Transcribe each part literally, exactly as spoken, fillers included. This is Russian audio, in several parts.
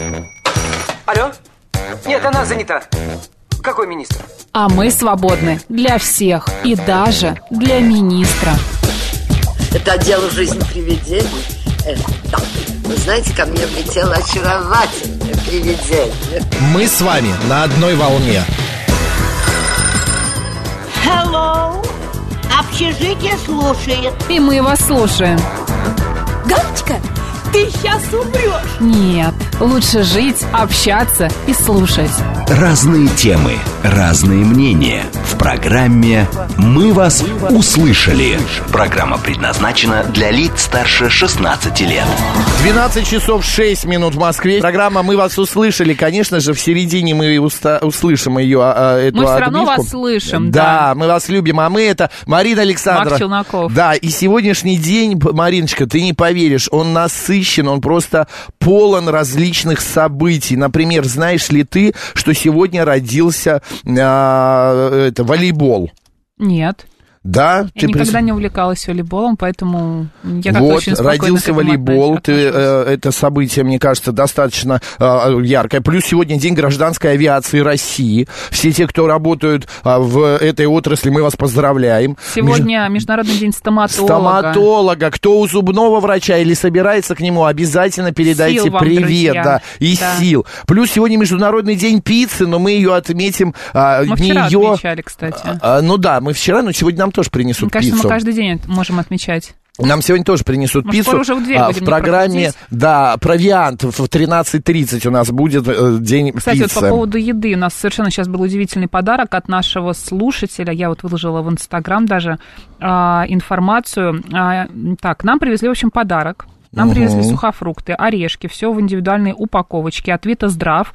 Алло? Нет, она занята. Какой министр? А мы свободны для всех и даже для министра. Это отдел «Жизнь привидений». Э, да. Вы знаете, ко мне влетело очаровательное привидение. Мы с вами на одной волне. Hello. Общежитие слушает. И мы вас слушаем. Галочка, ты сейчас умрешь. Нет, лучше жить, общаться и слушать. Разные темы, разные мнения. В программе «Мы вас услышали». Программа предназначена для лиц старше шестнадцати лет. двенадцать часов шесть минут в Москве. Программа «Мы вас услышали». Конечно же, в середине мы уста- услышим ее, а, эту Мы все отбивку. равно вас слышим, да. да. Мы вас любим, а мы это Марина Александрова. Макс Челноков. Да, и сегодняшний день, Мариночка, ты не поверишь, он насыщен, он просто полон различных событий. Например, знаешь ли ты, что сегодня родился а, это, волейбол? Нет. Да, Я ты никогда прис... не увлекалась волейболом, поэтому я как-то вот, очень спокойно родился к этому волейбол, ты, отношусь. э, это событие, мне кажется, достаточно э, яркое. Плюс сегодня день гражданской авиации России. Все те, кто работают э, в этой отрасли, мы вас поздравляем. Сегодня Меж... Международный день стоматолога. Стоматолога. Кто у зубного врача или собирается к нему, обязательно передайте Сил вам, привет, друзья. да, и Да. сил. Плюс сегодня Международный день пиццы, но мы ее отметим. Э, Мы не вчера ее... отмечали, кстати. Э, ну да, мы вчера, но сегодня нам тоже принесут Мне кажется, пиццу. мы каждый день это можем отмечать. Нам сегодня тоже принесут Мы пиццу. скоро уже в дверь а, будем в программе, проходить. да, провиант в тринадцать тридцать у нас будет э, день Кстати, пиццы. вот по поводу еды, у нас совершенно сейчас был удивительный подарок от нашего слушателя. Я вот выложила в Инстаграм даже а, информацию. А, так, нам привезли, в общем, подарок. Нам Угу. привезли сухофрукты, орешки, все в индивидуальной упаковочке от Вита Здрав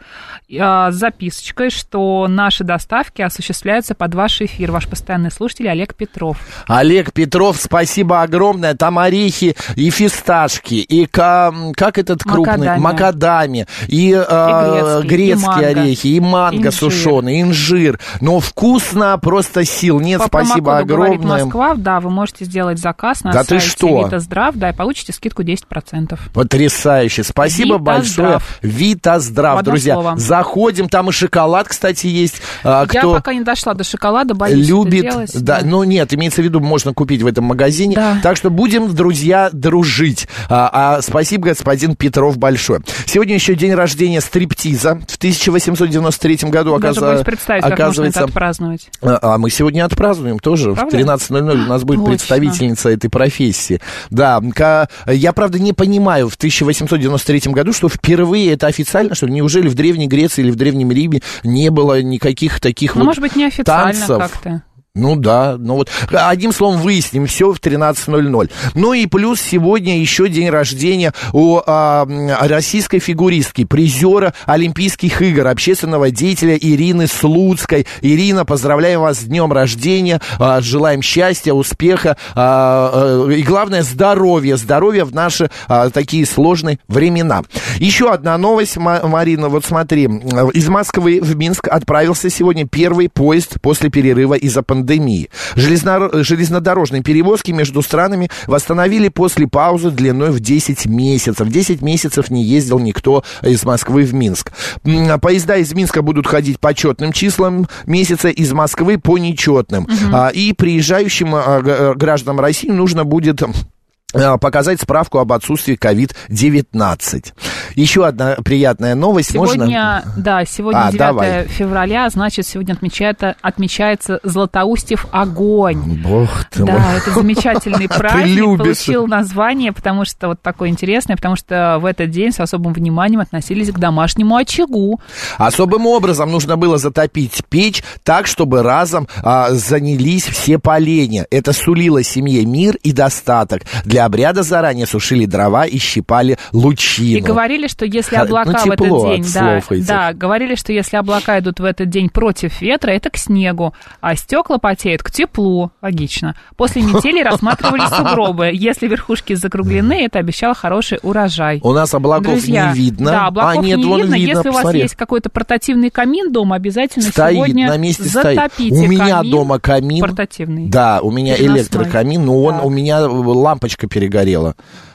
с записочкой, что наши доставки осуществляются под ваш эфир. Ваш постоянный слушатель Олег Петров. Олег Петров, спасибо огромное. Там орехи и фисташки, и ка, как этот крупный? Макадамия. Макадамия, и, э, грецкие, грецкие и манго. орехи, и манго Инжир. сушеный, инжир. Но вкусно, просто сил нет. По Спасибо промокоду «Говорит огромное. Москва», да, вы можете сделать заказ на Да ты сайте что? Вита Здрав, да, и получите скидку десять процентов. Потрясающе. Спасибо Вита большое. Здрав. Вита Здрав, В одно друзья. слово. Заходим, там и шоколад, кстати, есть. А, Я кто пока не дошла до шоколада, боюсь любит, это делать. да, ну нет, имеется в виду, можно купить в этом магазине. Да. Так что будем, друзья, дружить. А, а спасибо, господин Петров, большое. Сегодня еще день рождения стриптиза. В тысяча восемьсот девяносто третьем году Даже оказ... боюсь представить, как оказывается... можно это отпраздновать. А, а мы сегодня отпразднуем тоже. Правда? В тринадцать ноль ноль у нас будет Точно. представительница этой профессии. Да, ка- я, правда, не понимаю, в тысяча восемьсот девяносто третьем году, что впервые это официально, что неужели в Древней Греции или в Древнем Риме не было никаких таких Ну, вот может быть, неофициально танцев? как-то. Ну да, ну вот, одним словом, выясним все в тринадцать ноль ноль. Ну и плюс сегодня еще день рождения у а, российской фигуристки, призера Олимпийских игр, общественного деятеля Ирины Слуцкой. Ирина, поздравляем вас с днем рождения, а, желаем счастья, успеха а, а, и, главное, здоровья, здоровья в наши а, такие сложные времена. Еще одна новость, Марина, вот смотри, из Москвы в Минск отправился сегодня первый поезд после перерыва из-за пандемии. Пандемии. Железно... Железнодорожные перевозки между странами восстановили после паузы длиной в десять месяцев. десять месяцев не ездил никто из Москвы в Минск. Поезда из Минска будут ходить по четным числам месяца, из Москвы по нечетным. Угу. И приезжающим гражданам России нужно будет показать справку об отсутствии ковид девятнадцать. Еще одна приятная новость. Сегодня, можно? Да, сегодня а, девятое давай. февраля, значит, сегодня отмечается, отмечается Златоустьев огонь. Бог ты да, мой. это замечательный праздник, любишь. Получил название, потому что вот такое интересное, потому что в этот день с особым вниманием относились к домашнему очагу. Особым образом нужно было затопить печь так, чтобы разом а, занялись все поленья. Это сулило семье мир и достаток. Для обряда заранее сушили дрова и щипали лучину. И говорили, что если Ну, облака в этот тепло день, от да, слов этих. да, говорили, что если облака идут в этот день против ветра, это к снегу, а стекла потеют к теплу. Логично. После метели рассматривали сугробы. Если верхушки закруглены, это обещало хороший урожай. У нас облаков Друзья, не видно. Да, облаков а, нет, не вон видно. видно. Если у вас Посмотри. есть какой-то портативный камин дома, обязательно стоит, сегодня на месте затопите стоит. У меня камин дома камин. портативный. Да, у меня Переносной. электрокамин, но он, Да. у меня лампочка перегорела.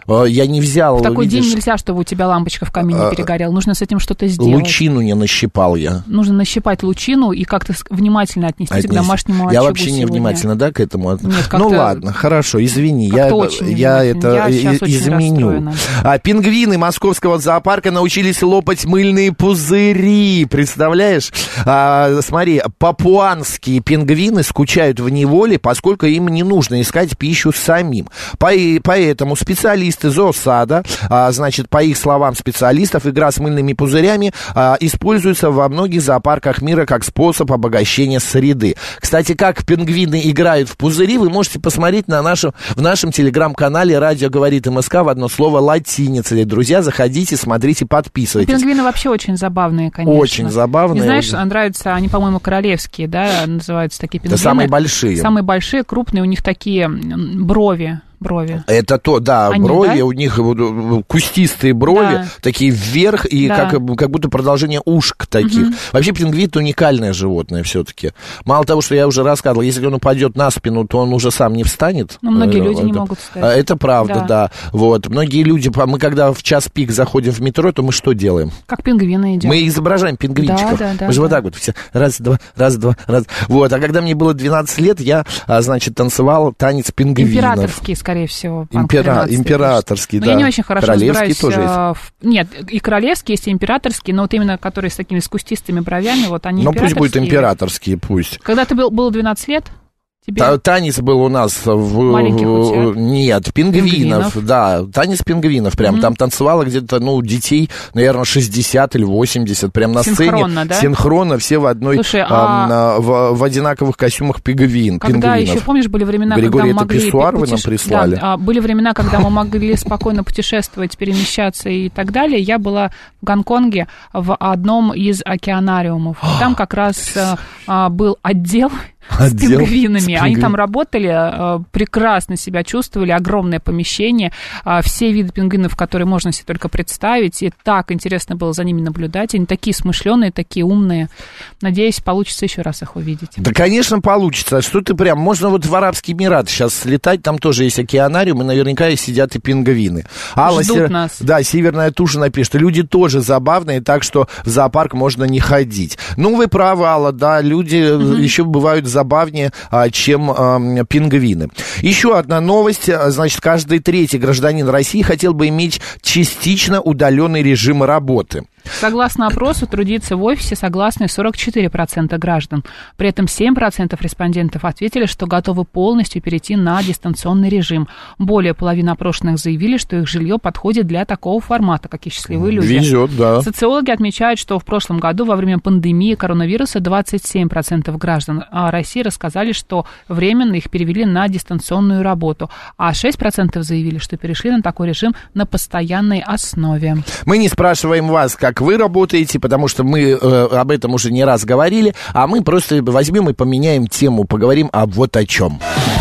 Я не взял... В такой видишь, день нельзя, чтобы у тебя лампочка в камине а, перегорела. Нужно с этим что-то сделать. Лучину не нащипал я. Нужно нащипать лучину и как-то внимательно отнестись Отнес... к домашнему очагу. Я вообще сегодня. невнимательно, да, к этому? Нет, ну ладно, хорошо, извини, я, я это я изменю. А, пингвины московского зоопарка научились лопать мыльные пузыри, представляешь? А, смотри, папуанские пингвины скучают в неволе, поскольку им не нужно искать пищу самим. По, поэтому специалисты зоосада, а, значит, по их словам специалистов, игра с мыльными пузырями а, используется во многих зоопарках мира как способ обогащения среды. Кстати, как пингвины играют в пузыри, вы можете посмотреть на нашем, в нашем телеграм-канале «Радио говорит МСК» в одно слово латиницей. Друзья, заходите, смотрите, подписывайтесь. Пингвины вообще очень забавные, конечно. Очень забавные. И знаешь, нравятся, они, по-моему, королевские, да, называются такие пингвины. Это самые большие. Самые большие, крупные, у них такие брови. Брови. Это то, да, они, брови, да? У них кустистые брови, да. Такие вверх, и да. как, как будто продолжение ушек таких. Угу. Вообще пингвин это уникальное животное все-таки. Мало того, что я уже рассказывал, если он упадет на спину, то он уже сам не встанет. Но многие люди это, не могут встать. Это правда, да. да. Вот. Многие люди, мы когда в час пик заходим в метро, то мы что делаем? Как пингвины идем. Мы изображаем пингвинчиков. Да, да, да, мы же да. вот так вот все. Раз, два, раз, два, раз. Вот. А когда мне было двенадцать лет, я, значит, танцевал танец пингвинов. Императорский, скорее всего. Импера... Императорский, да. Но я не очень хорошо разбираюсь. Тоже есть. В... Нет, и королевские есть, и императорские, но вот именно которые с такими с кустистыми бровями, вот они ну, императорские. Ну, пусть будет императорские, пусть. Когда ты был, было двенадцать лет? Тебе... Танец был у нас в... Маленьких утят? Нет, пингвинов, пингвинов, да, танец пингвинов, прям mm-hmm. там танцевало где-то, ну, детей, наверное, шестьдесят или восемьдесят, прям на синхронно, сцене. Да? Синхронно, все в одной, Слушай, а, а... в, в одинаковых костюмах пингвин, когда пингвинов. еще, помнишь, были времена, Григорий, когда мы могли... Писсуар вы нам прислали? Да, были времена, когда мы могли спокойно путешествовать, перемещаться и так далее. Я была в Гонконге в одном из океанариумов. Там как раз был отдел... С пингвинами. С пингвин. Они там работали, прекрасно себя чувствовали, огромное помещение, все виды пингвинов, которые можно себе только представить, и так интересно было за ними наблюдать. Они такие смышленые, такие умные. Надеюсь, получится еще раз их увидеть. Да, конечно, получится. Что ты прям... Можно вот в Арабские Эмираты сейчас слетать, там тоже есть океанариум, и наверняка и сидят и пингвины. Алла, ждут сер... нас. Да, Северная Туша напишет, люди тоже забавные, так что в зоопарк можно не ходить. Ну, вы правы, Алла, да, люди mm-hmm. еще бывают забавнее, чем э, пингвины. Еще одна новость. Значит, каждый третий гражданин России хотел бы иметь частично удаленный режим работы. Согласно опросу, трудиться в офисе согласны сорок четыре процента граждан. При этом семь процентов респондентов ответили, что готовы полностью перейти на дистанционный режим. Более половины опрошенных заявили, что их жилье подходит для такого формата, какие счастливые люди. Везет, да. Социологи отмечают, что в прошлом году во время пандемии коронавируса двадцать семь процентов граждан России рассказали, что временно их перевели на дистанционную работу, а шесть процентов заявили, что перешли на такой режим на постоянной основе. Мы не спрашиваем вас, как вы работаете, потому что мы э, об этом уже не раз говорили, а мы просто возьмем и поменяем тему, поговорим об вот о чем.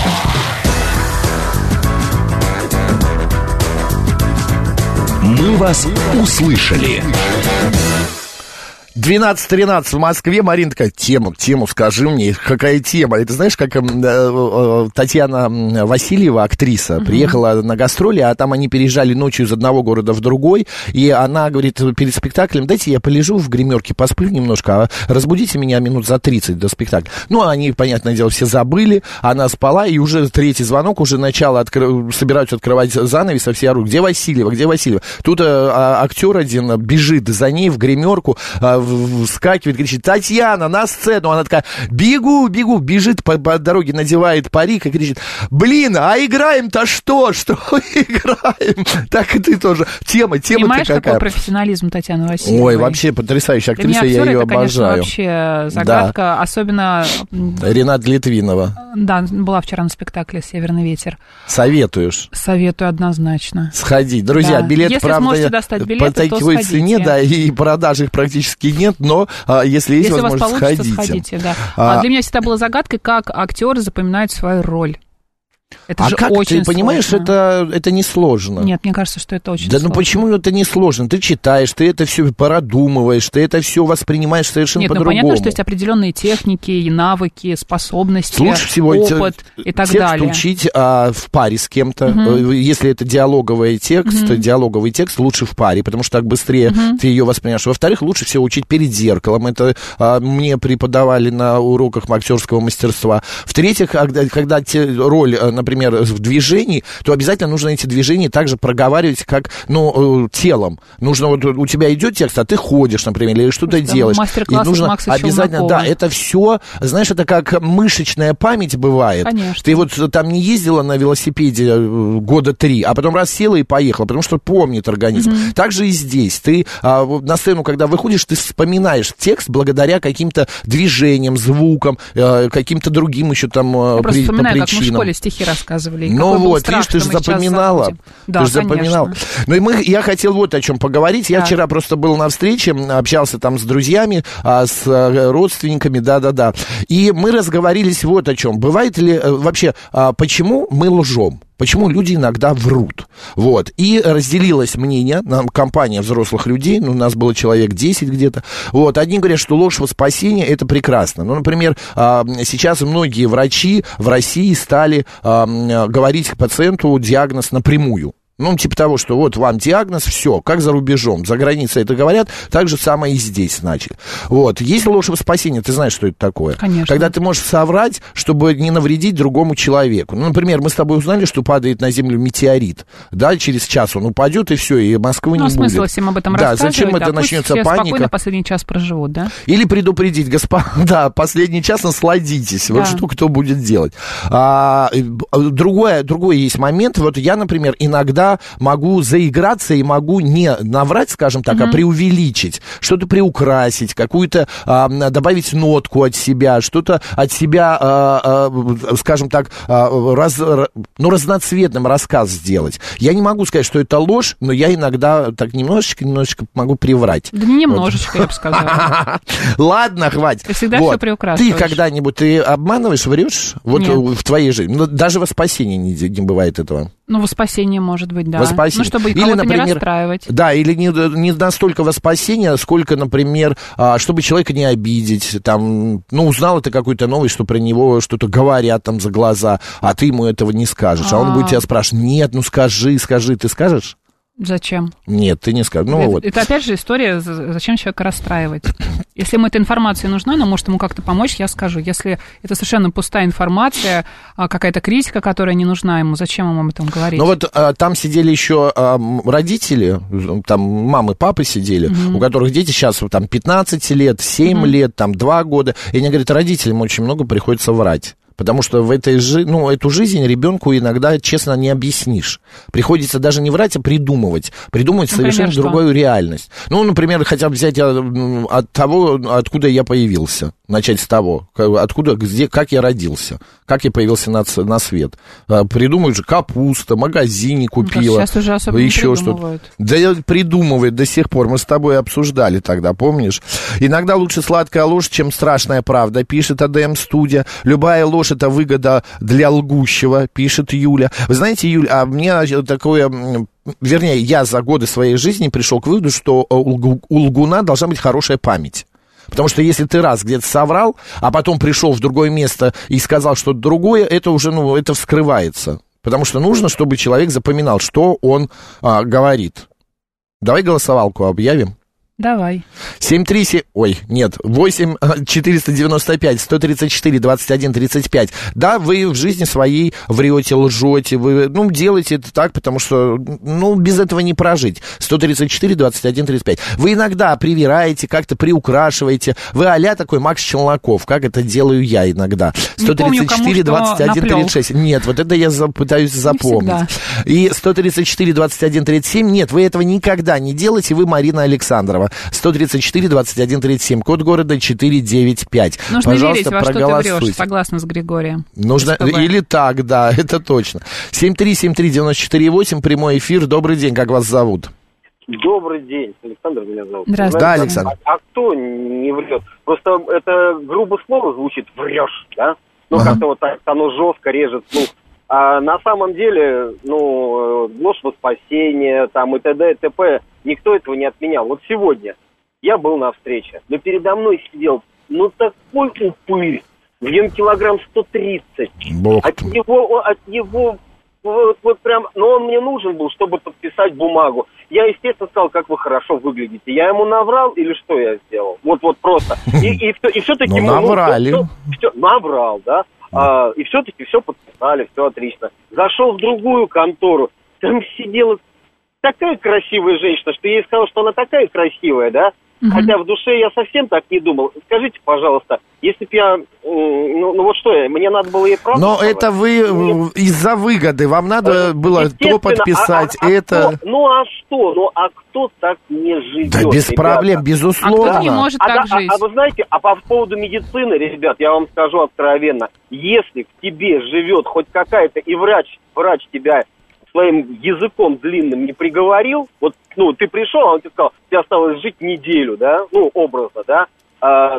Мы вас услышали. двенадцать тринадцать в Москве. Марина такая, тему, тему скажи мне, какая тема? Это знаешь, как э, Татьяна Васильева, актриса, uh-huh. приехала на гастроли, а там они переезжали ночью из одного города в другой, и она говорит перед спектаклем, дайте я полежу в гримерке, посплю немножко, а разбудите меня минут за тридцать до спектакля. Ну, они, понятное дело, все забыли, она спала, и уже третий звонок, уже начало, откры... собираются открывать занавес, а все орут, где Васильева, где Васильева? Тут э, актер один бежит за ней в гримерку, э, вскакивает, кричит, Татьяна, на сцену. Она такая, бегу, бегу, бежит по, по дороге, надевает парик и кричит, блин, а играем-то что? Что играем? Так и ты тоже. Тема, тема Понимаешь, какая? какой профессионализм Татьяны Васильевой? Ой, вообще потрясающая актриса, Для меня актер, я ее это, обожаю. Конечно, вообще загадка, да. Особенно... Ренат Литвинова. Да, была вчера на спектакле «Северный ветер». Советуешь? Советую однозначно. Сходить. Друзья, да. билеты, если правда, сможете достать билеты, по такой то цене, да, и продажи их практически нет, но а, если есть если возможность, сходите. сходите. сходите да. а, а для меня всегда была загадкой, как актеры запоминают свою роль. Это а же как очень ты понимаешь, сложно. это, это несложно. Нет, мне кажется, что это очень Да сложно. ну почему это несложно? Ты читаешь, ты это все продумываешь, ты это все воспринимаешь совершенно Нет, ну по-другому. понятно, что есть определенные техники и навыки, способности, Лучше всего опыт те- и так текст далее. учить а, в паре с кем-то. Мгм. Если это диалоговый текст, Мгм. диалоговый текст лучше в паре, потому что так быстрее Мгм. ты ее воспринимаешь. Во-вторых, лучше всего учить перед зеркалом. Это а, мне преподавали на уроках актерского мастерства. В-третьих, когда, когда те, роль, например, в движении, то обязательно нужно эти движения также проговаривать как, ну, телом. Нужно вот у тебя идет текст, а ты ходишь, например, или что-то Просто делаешь. И мастер-класс нужно Макса обязательно, Челнокова. да, это все, знаешь, это как мышечная память бывает. Конечно. Ты вот там не ездила на велосипеде э, года три, а потом раз села и поехала, потому что помнит организм. Мгм. Так же и здесь. Ты а, вот на сцену, когда выходишь, ты вспоминаешь текст благодаря каким-то движениям, звукам, э, каким-то другим еще там э, Я просто при- по вспоминаю, как мы в причинам. школе стихи рассказывали. и Ну какой был вот, страх, видишь, ты что же мы сейчас запоминала. забудем. Да, ты же запоминала. конечно. Ну и мы, я хотел вот о чем поговорить. Я Так. вчера просто был на встрече, общался там с друзьями, а, с а, родственниками, да-да-да. И мы разговорились вот о чем. Бывает ли э, вообще, а, почему мы лжем? Почему люди иногда врут? Вот. И разделилось мнение, нам компания взрослых людей, ну, у нас было человек десять где-то. Вот. Одни говорят, что ложь во спасение – это прекрасно. Ну, например, а, сейчас многие врачи в России стали а, говорить пациенту диагноз напрямую. Ну, типа того, что вот вам диагноз, все, как за рубежом, за границей это говорят, так же самое и здесь начали. Вот, есть ложь во спасение, ты знаешь, что это такое? Конечно. Когда ты можешь соврать, чтобы не навредить другому человеку. Ну, например, мы с тобой узнали, что падает на Землю метеорит, да, через час он упадет, и все, и Москвы Ну, не будет. смысл всем об этом да, рассказывать. зачем это да, пусть начнется все паника? спокойно последний час проживут, да? Или предупредить, господа, да, последний час насладитесь. Да. Вот что кто будет делать. А, другое, другой есть момент. Вот я, например, иногда могу заиграться и могу не наврать, скажем так, mm-hmm. а преувеличить, что-то приукрасить, какую-то а, добавить нотку от себя, что-то от себя, а, а, скажем так, а, раз, ну, разноцветным рассказ сделать. Я не могу сказать, что это ложь, но я иногда так немножечко-немножечко могу приврать. Да не немножечко, я бы сказала. Ладно, хватит. Ты всегда вот. все приукрашиваешь. Ты когда-нибудь ты обманываешь, врешь? Вот Нет. в твоей жизни. Ну, даже во спасении не, не бывает этого. Ну, во спасение, может быть, да. Во спасение. Ну, чтобы Или, кого-то например, не расстраивать. Да, или не, не настолько во спасение, сколько, например, а, чтобы человека не обидеть. Там, ну, узнал ты какую-то новость, что про него что-то говорят там за глаза, а ты ему этого не скажешь. А, а он будет тебя спрашивать: нет, ну скажи, скажи, ты скажешь? Зачем? Нет, ты не скажешь. Ну, это, вот. это опять же история, зачем человека расстраивать. Если ему эта информация нужна, она может ему как-то помочь, я скажу. Если это совершенно пустая информация, какая-то критика, которая не нужна ему, зачем ему об этом говорить? Ну вот а, там сидели еще а, родители, там мамы, папы сидели, угу. у которых дети сейчас там пятнадцать лет, семь угу. лет, там два года. И они говорят, родителям очень много приходится врать. Потому что в этой жи... ну, эту жизнь ребенку иногда, честно, не объяснишь. Приходится даже не врать, а придумывать. Придумывать например, совершенно что? другую реальность. Ну, например, хотя бы взять от того, откуда я появился. Начать с того, откуда, где, как я родился, как я появился на, на свет. Придумают же капуста, в магазине купила. Сейчас уже особо еще не что-то. Да придумывает до сих пор. Мы с тобой обсуждали тогда, помнишь? Иногда лучше сладкая ложь, чем страшная правда, пишет АДМ Студия. Любая ложь — это выгода для лгущего, пишет Юля. Вы знаете, Юля, а мне такое... Вернее, я за годы своей жизни пришел к выводу, что у лгуна должна быть хорошая память. Потому что если ты раз где-то соврал, а потом пришел в другое место и сказал что-то другое, это уже, ну, это вскрывается. Потому что нужно, чтобы человек запоминал, что он а, говорит. Давай голосовалку объявим. Давай. семь три семь... Ой, нет. восемь четыреста девяносто пять сто тридцать четыре двадцать один тридцать пять. Да, вы в жизни своей врете, лжете. Вы, ну, делаете это так, потому что, ну, без этого не прожить. сто тридцать четыре двадцать один тридцать пять. Вы иногда привираете, как-то приукрашиваете. Вы а-ля такой Макс Челноков, как это делаю я иногда. сто тридцать четыре двадцать один тридцать шесть. Нет, вот это я за, пытаюсь запомнить. И сто тридцать четыре двадцать один тридцать семь. Нет, вы этого никогда не делаете. Вы Марина Александрова. сто тридцать четыре двадцать один тридцать семь, код города четыре девять пять. Нужно Пожалуйста, верить, во что проголосуйте. ты врешь, согласна с Григорием. Нужно, или так, да, это точно. семь три семь три девять четыре восемь, прямой эфир. Добрый день, как вас зовут? Добрый день, Александр меня зовут. Здравствуйте. Да, Александр. А, а кто не врет? Просто это грубо слово звучит, врешь, да? Ну, ага. как-то вот так, оно жестко режет слух. А на самом деле, ну, ложь во спасение, там, и т.д. и т.п. Никто этого не отменял. Вот сегодня я был на встрече, но передо мной сидел, ну, такой упырь, в нем килограмм сто тридцать. Бог от ты. него, от него, вот, вот прям, но он мне нужен был, чтобы подписать бумагу. Я, естественно, сказал, как вы хорошо выглядите. Я ему наврал или что я сделал? Вот, вот просто. И, и, и все-таки... Ну, наврали. Ну, все, все, наврал, да. А, и все-таки все подписали, все отлично. Зашел в другую контору, там сидела такая красивая женщина, что я ей сказал, что она такая красивая, да. Mm-hmm. Хотя в душе я совсем так не думал. Скажите, пожалуйста, если бы я... Ну, ну вот что, мне надо было ей правду Но сказать? это вы Нет. из-за выгоды. Вам надо было то подписать, а, а, это... А кто, ну а что? Ну а кто так не живет? Да без ребята? проблем, безусловно. А кто не может А, так да, жить? а, а вы знаете, а по поводу медицины, ребят, я вам скажу откровенно, если в тебе живет хоть какая-то, и врач, врач тебя своим языком длинным не приговорил, вот, ну, ты пришел, а он тебе сказал, тебе осталось жить неделю, да, ну, образно, да, а,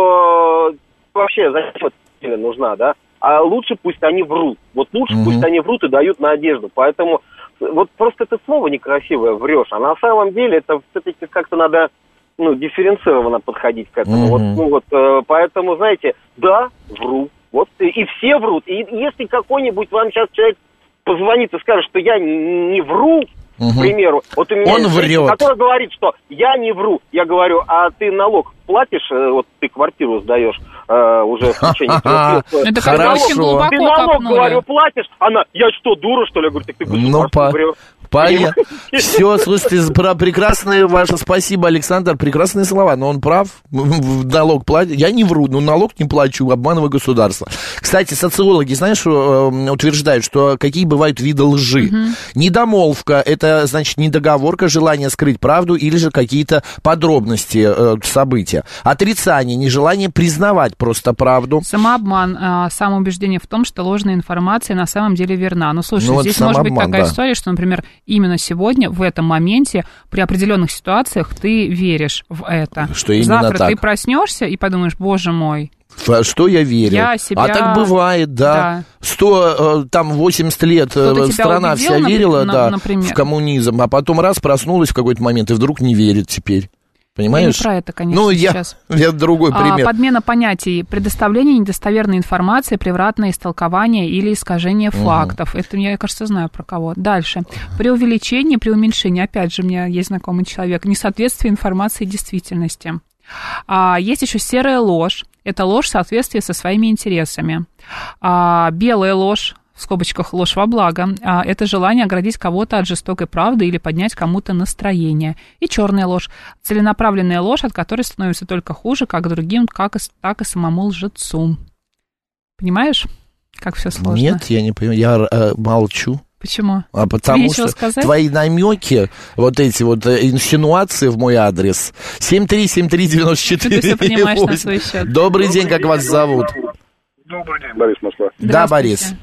то вообще зачем эта нужна, да, а лучше пусть они врут, вот лучше mm-hmm. пусть они врут и дают надежду, поэтому вот просто это слово некрасивое, врешь, а на самом деле это все-таки как-то надо, ну, дифференцированно подходить к этому, mm-hmm. вот, ну, вот, э, поэтому, знаете, да, вру, вот, и, и все врут, и если какой-нибудь вам сейчас человек позвонит и скажет, что я не вру, угу. к примеру, вот у меня он есть врет. женщина, которая говорит, что я не вру. Я говорю, а ты налог платишь, вот ты квартиру сдаешь э, уже в течение трех лет. Это как очень глубоко Ты налог, копнули. говорю, платишь? Она, я что, дура, что ли? Я говорю, так ты Ну, по... Понятно. Все, слушайте, про прекрасные ваши, спасибо, Александр, прекрасные слова, но он прав, налог платит, я не вру, но налог не плачу, обманываю государство. Кстати, социологи, знаешь, утверждают, что какие бывают виды лжи. Угу. Недомолвка, это, значит, недоговорка, желание скрыть правду или же какие-то подробности э, события. Отрицание, нежелание признавать просто правду. Самообман, э, самоубеждение в том, что ложная информация на самом деле верна. Ну, слушай, ну, здесь вот может быть такая да. история, что, например, именно сегодня, в этом моменте, при определенных ситуациях ты веришь в это. Что именно Завтра так. ты проснешься и подумаешь, боже мой. В что я верю? Я себя... А так бывает, да. да. Сто, там, восемьдесят лет Кто-то страна убедил, вся верила, на, да, например. в коммунизм, а потом раз проснулась в какой-то момент и вдруг не верит теперь. Понимаешь? Я не про это, конечно, ну, я, сейчас. я другой пример. А, подмена понятий, предоставление недостоверной информации, превратное истолкование или искажение угу. фактов. Это я, кажется, знаю про кого. Дальше. Преувеличение, преуменьшение. Опять же, у меня есть знакомый человек. Несоответствие информации действительности. А, есть еще серая ложь. Это ложь в соответствии со своими интересами. А, белая ложь. В скобочках ложь во благо, а, это желание оградить кого-то от жестокой правды или поднять кому-то настроение. И черная ложь, целенаправленная ложь, от которой становится только хуже как другим, как и, так и самому лжецу. Понимаешь, как все сложно? Нет, я не понимаю, я э, молчу. Почему? А потому что сказать? Твои намеки, вот эти вот инсинуации в мой адрес. семь три семь три девяносто четыре. Ты все понимаешь на свой счет. Добрый день, как вас зовут? Добрый день, Борис Москва. Да, Борис.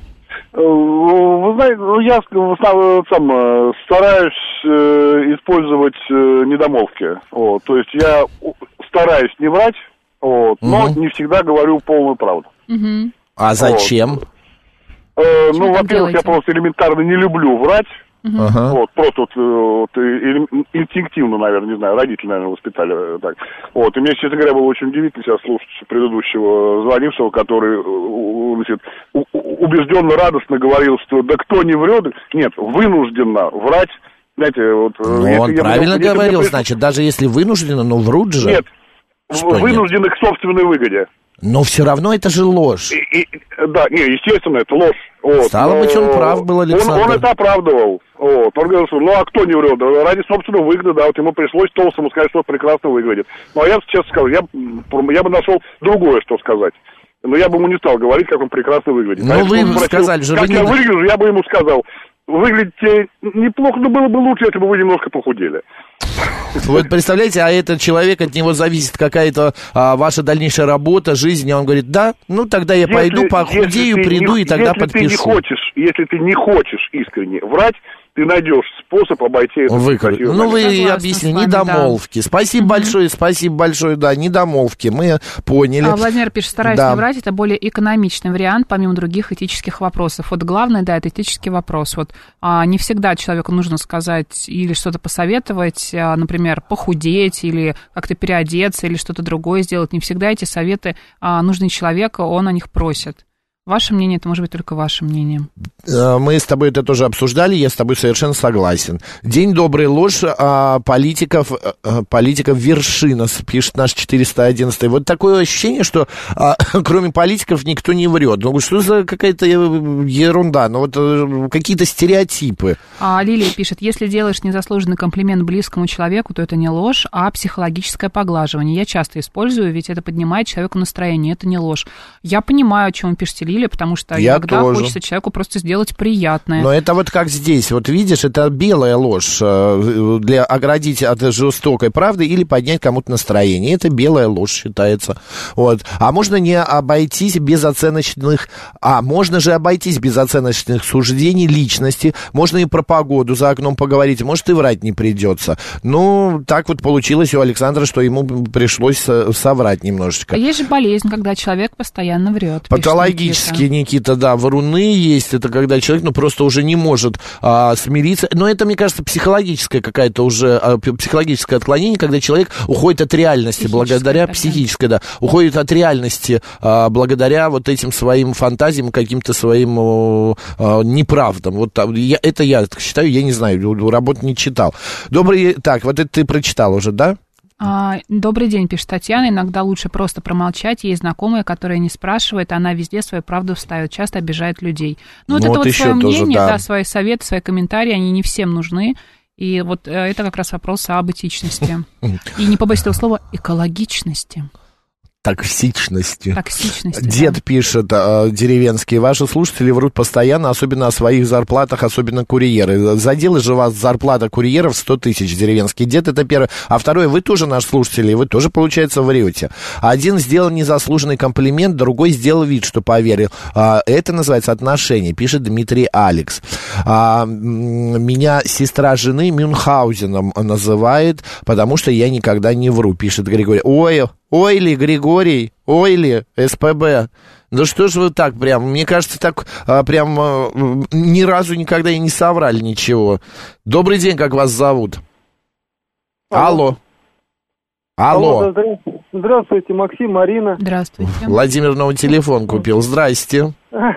Вы знаете, я сам стараюсь использовать недомолвки. Вот, то есть я стараюсь не врать, вот, но угу. не всегда говорю полную правду. Угу. А зачем? Вот. Э, ну, во-первых, я просто элементарно не люблю врать. Uh-huh. Вот, просто вот, вот инстинктивно, наверное, не знаю, родители, наверное, воспитали так. Вот, и мне, честно говоря, было очень удивительно сейчас слушать предыдущего звонившего, который, значит, убежденно, радостно говорил, что да кто не врет, нет, вынужденно врать. Знаете, вот, ну, он правильно я, говорил, если, значит, даже если вынужденно, но врут же. Нет, вынуждены нет? К собственной выгоде. Но все равно это же ложь. И, и, да, не, естественно, это ложь. Вот. Стало быть, он прав был, Александр. Он, он это оправдывал. Вот. Он говорил, что ну а кто не врет? Ради собственного выгода, да, вот ему пришлось толстому сказать, что прекрасно выглядит. Ну, а я, честно скажу, я, я бы нашел другое, что сказать. Но я бы ему не стал говорить, как он прекрасно выглядит. Ну, вы ему сказали же, как вы я не... выгляжу, я бы ему сказал, выглядите неплохо, но было бы лучше, если бы вы немножко похудели. Вот представляете, а этот человек, от него зависит какая-то а, ваша дальнейшая работа, жизнь, и он говорит, да, ну тогда я если, пойду, похудею, приду не, и тогда если подпишу. Ты не хочешь, если ты не хочешь искренне врать, ты найдешь способ обойти это. Выкрыть. Ну, вы объяснили, недомолвки. Да. Спасибо угу. большое, спасибо большое, да, недомолвки, мы поняли. А Владимир пишет, стараюсь да. не врать, это более экономичный вариант, помимо других этических вопросов. Вот главное, да, это этический вопрос. Вот а, не всегда человеку нужно сказать или что-то посоветовать, а, например, похудеть или как-то переодеться или что-то другое сделать. Не всегда эти советы а, нужны человеку, он о них просит. Ваше мнение, это может быть только ваше мнение. Мы с тобой это тоже обсуждали, я с тобой совершенно согласен. День добрый, ложь а, политиков, а, политиков вершина, пишет наш четыреста одиннадцатый. Вот такое ощущение, что а, кроме политиков никто не врет. Ну что за какая-то ерунда, ну вот а, какие-то стереотипы. А, Лилия пишет, если делаешь незаслуженный комплимент близкому человеку, то это не ложь, а психологическое поглаживание. Я часто использую, ведь это поднимает человеку настроение, это не ложь. Я понимаю, о чем пишете, Лилия, потому что я иногда тоже. Хочется человеку просто сделать приятное. Но это вот как здесь, вот видишь, это белая ложь для оградить от жестокой правды или поднять кому-то настроение. Это белая ложь считается. Вот. А можно не обойтись без оценочных... А, можно же обойтись без оценочных суждений личности. Можно и про погоду за окном поговорить. Может, и врать не придется. Ну, так вот получилось у Александра, что ему пришлось соврать немножечко. А есть же болезнь, когда человек постоянно врет. Патологически. Никита, да, вруны есть, это когда человек, ну, просто уже не может а, смириться, но это, мне кажется, психологическое какая-то уже, а, психологическое отклонение, когда человек уходит от реальности, благодаря, тогда. психической, да, уходит от реальности а, благодаря вот этим своим фантазиям, каким-то своим а, неправдам, вот я, это я считаю, я не знаю, работу не читал. Добрый, так, вот это ты прочитал уже, да? Добрый день, пишет Татьяна. Иногда лучше просто промолчать. Есть знакомая, которая не спрашивает, она везде свою правду вставит, часто обижает людей. Ну, вот ну, это вот, вот свое мнение, да. да, свои советы, свои комментарии, они не всем нужны. И вот это как раз вопрос об этичности. И не побоюсь этого слова, экологичности. Токсичности. Токсичности. Дед да. пишет, э, деревенские, ваши слушатели врут постоянно, особенно о своих зарплатах, особенно курьеры. Задела же вас зарплата курьеров сто тысяч, деревенский дед, это первое. А второе, вы тоже наш слушатель, и вы тоже, получается, врете. Один сделал незаслуженный комплимент, другой сделал вид, что поверил. А, это называется отношения, пишет Дмитрий Алекс. А, меня сестра жены Мюнхгаузеном называет, потому что я никогда не вру, пишет Григорий. Ой, Ой ли, Григорий, ой ли, СПБ. Да что же вы так прям, мне кажется, так а, прям а, ни разу никогда и не соврали ничего. Добрый день, как вас зовут? Алло. Алло. Алло. Здравствуйте, Максим, Марина. Здравствуйте. Владимир новый телефон купил, здрасте.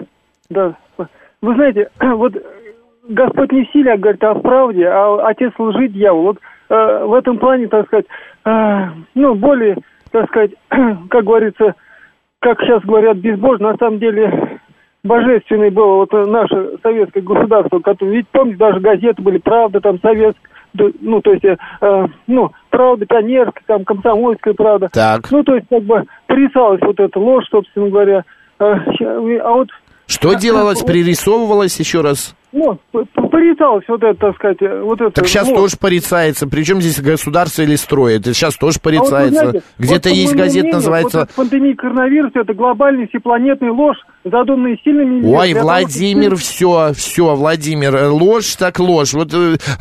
Да, вы знаете, вот Господь не в силе, а говорит, а в правде, а отец лжи, дьявол. Вот э, в этом плане, так сказать, э, ну, более... так сказать, как говорится, как сейчас говорят, безбожно, на самом деле божественное было вот наше советское государство, которое, ведь помните, даже газеты были «Правда», там, «Советская», ну, то есть, э, ну, «Правда», «Пионерская», там, «Комсомольская правда». Так. Ну, то есть, как бы, порицалась вот эта ложь, собственно говоря. Э, а вот... Что делалось, пририсовывалось еще раз? Ну, порицалось вот это, так сказать, вот это... Так сейчас ну, тоже порицается. Причем здесь государство или строит? Это сейчас тоже порицается. А вот, знаете, Где-то вот, есть газета, мнению, называется... Вот пандемия коронавируса, это глобальная всепланетная ложь, задуманная сильными... Ой, Владимир, того, все, все, Владимир, ложь так ложь. Вот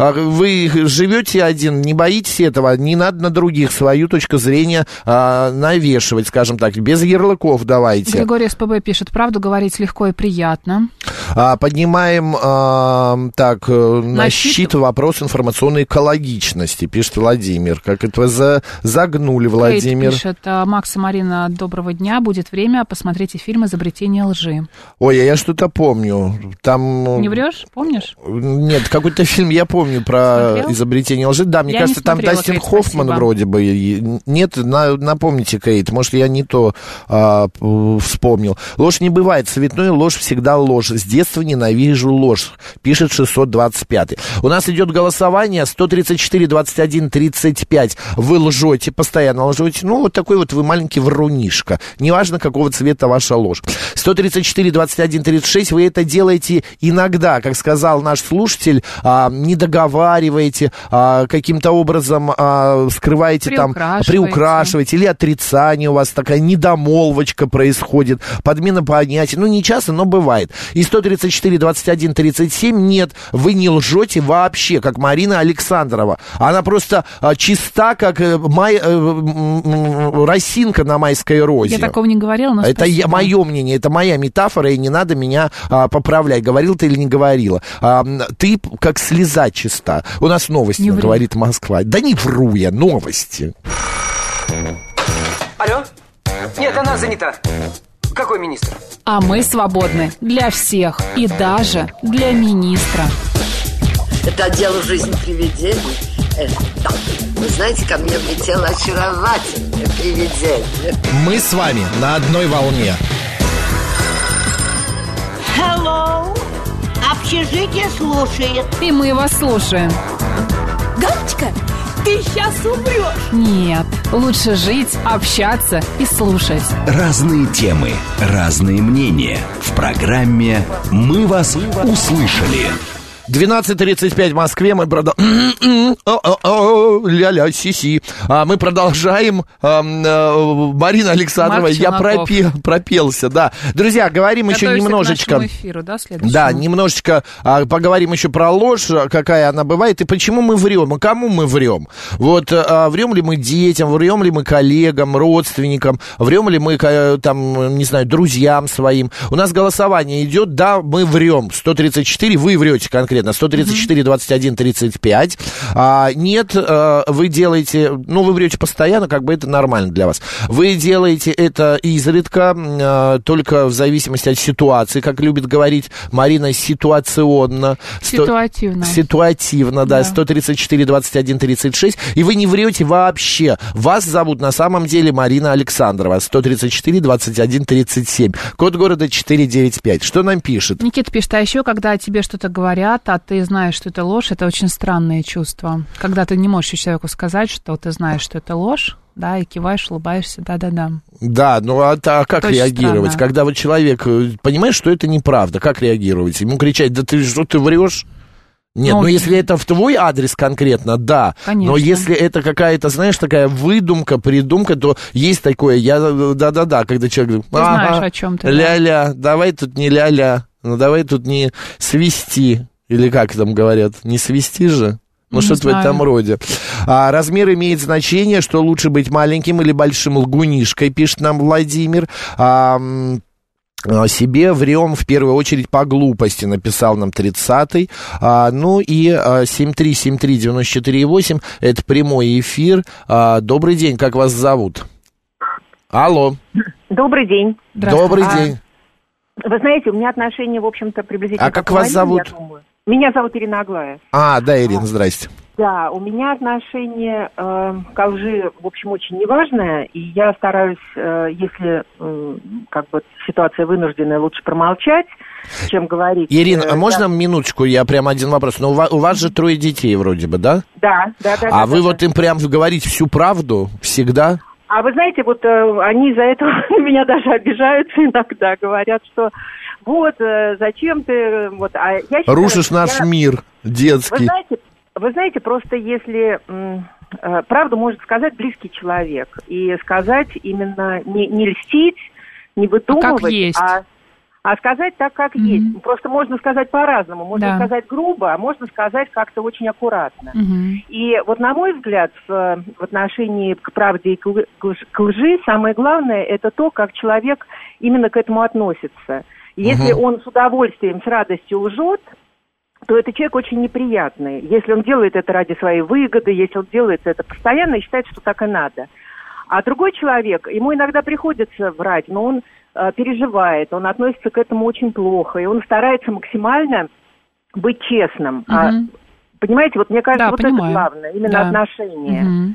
вы живете один, не боитесь этого, не надо на других свою точку зрения а, навешивать, скажем так, без ярлыков давайте. Григорий СПБ пишет, правду говорить легко и приятно. А, поднимаем... А, так, на, на щит, щит вопрос информационной экологичности, пишет Владимир. Как это вы за, загнули, Владимир? Кейт пишет, Макс и Марина, доброго дня, будет время, посмотрите фильм «Изобретение лжи». Ой, я что-то помню. Там... Не врешь? Помнишь? Нет, какой-то фильм я помню про Смотрел? «Изобретение лжи». Да, мне я кажется, там смотрела, Дастин Кейт, Хоффман спасибо. Вроде бы. Нет, на, напомните, Кейт, может, я не то а, вспомнил. Ложь не бывает цветной, ложь всегда ложь. С детства ненавижу ложь. Пишет шестьсот двадцать пятый. У нас идет голосование сто тридцать четыре двадцать один тридцать пять. Вы лжете, постоянно лжете. Ну, вот такой вот вы маленький врунишка. Неважно, какого цвета ваша ложь. сто тридцать четыре двадцать один тридцать шесть. Вы это делаете иногда, как сказал наш слушатель, а, не договариваете, а, каким-то образом а, скрываете там, приукрашиваете, или отрицание у вас такая недомолвочка происходит, подмена понятий. Ну, не часто, но бывает. И сто тридцать четыре двадцать один тридцать тридцать семь. Нет, вы не лжете вообще, как Марина Александрова. Она просто а, чиста, как э, май, э, росинка на майской розе. Я такого не говорила, но это я, мое мнение, это моя метафора, и не надо меня а, поправлять, говорил ты или не говорила. А, ты как слеза чиста. У нас новости, говорит Москва. Да не вру я, новости. Алло? Нет, она занята. Какой министр? А мы свободны для всех и даже для министра. Это отдел «Жизнь привидений». Э, да. Вы знаете, ко мне влетело очаровательное привидение. Мы с вами на одной волне. Hello! Общежитие слушает. И мы вас слушаем. Галочка, ты сейчас умрешь. Нет, лучше жить, общаться и слушать. Разные темы, разные мнения. В программе «Мы вас услышали». двенадцать тридцать пять в Москве. Мы продолжаем. Ля-ля, си-си. А мы продолжаем. А, а, Марина Александрова, я пропел, пропелся, да. Друзья, говорим еще немножечко. К эфиру, да, да, немножечко а, поговорим еще про ложь, какая она бывает, и почему мы врем, и кому мы врем. Вот а, врем ли мы детям, врем ли мы коллегам, родственникам, врем ли мы, там, не знаю, друзьям своим. У нас голосование идет, да, мы врем. сто тридцать четыре, вы врете конкретно. сто тридцать четыре, двадцать один, тридцать пять. А, нет, а, вы делаете, ну, вы врете постоянно, как бы это нормально для вас. Вы делаете это изредка, а, только в зависимости от ситуации, как любит говорить Марина, ситуационно. Ситуативно. сто, ситуативно, да, да. сто тридцать четыре, двадцать один, тридцать шесть. И вы не врете вообще. Вас зовут на самом деле Марина Александрова. сто тридцать четыре, двадцать один, тридцать семь. Код города четыреста девяносто пять. Что нам пишет? Никита пишет, а еще, когда тебе что-то говорят, а ты знаешь, что это ложь, это очень странное чувство. Когда ты не можешь человеку сказать, что ты знаешь, что это ложь, да, и киваешь, улыбаешься, да-да-да. Да, ну а, а как это реагировать? Когда вот человек понимает, что это неправда, как реагировать? Ему кричать, да ты что, ты врешь? Нет, ну, ну если это в твой адрес конкретно, да. Конечно. Но если это какая-то, знаешь, такая выдумка, придумка, то есть такое, я, да-да-да, когда человек говорит, ты ага, знаешь, о чем ты. Ля-ля, да. Давай тут не ля-ля, ну давай тут не свисти. Или как там говорят, не свисти же? Ну, не что-то знаю. В этом роде. А, размер имеет значение, что лучше быть маленьким или большим лгунишкой, пишет нам Владимир. А, себе врем в первую очередь по глупости, написал нам тридцатый. А, ну и а, семь три семь три девять четыре восемь, это прямой эфир. А, добрый день, как вас зовут? Алло. Добрый день. Добрый день. А, вы знаете, у меня отношения, в общем-то, приблизительно... А как вас Марина, зовут? Я думаю. Меня зовут Ирина Аглая. А, да, Ирина, здрасте. Да, у меня отношение э, к лжи, в общем, очень неважное, и я стараюсь, э, если э, как бы ситуация вынужденная, лучше промолчать, чем говорить. Ирина, э, а можно да. минуточку, я прям один вопрос. Но у вас, у вас же трое детей вроде бы, да? Да, да, да. А да, вы да, вот да. им прям говорите всю правду всегда? А вы знаете, вот э, они из-за этого на меня даже обижаются иногда, говорят, что вот, э, зачем ты... Вот, а я считаю, рушишь наш я... мир детский. Вы знаете, вы знаете, просто если... М, э, правду может сказать близкий человек. И сказать именно не, не льстить, не выдумывать, а, как есть. а, а сказать так, как mm-hmm. есть. Просто можно сказать по-разному. Можно да. сказать грубо, а можно сказать как-то очень аккуратно. Mm-hmm. И вот, на мой взгляд, в, в отношении к правде и к лжи, к лжи самое главное – это то, как человек именно к этому относится. Если угу. он с удовольствием, с радостью лжет, то это человек очень неприятный. Если он делает это ради своей выгоды, если он делает это постоянно и считает, что так и надо. А другой человек, ему иногда приходится врать, но он э, переживает, он относится к этому очень плохо, и он старается максимально быть честным. Угу. А, понимаете, вот мне кажется, да, вот понимаю. это главное, именно да. отношения. Угу.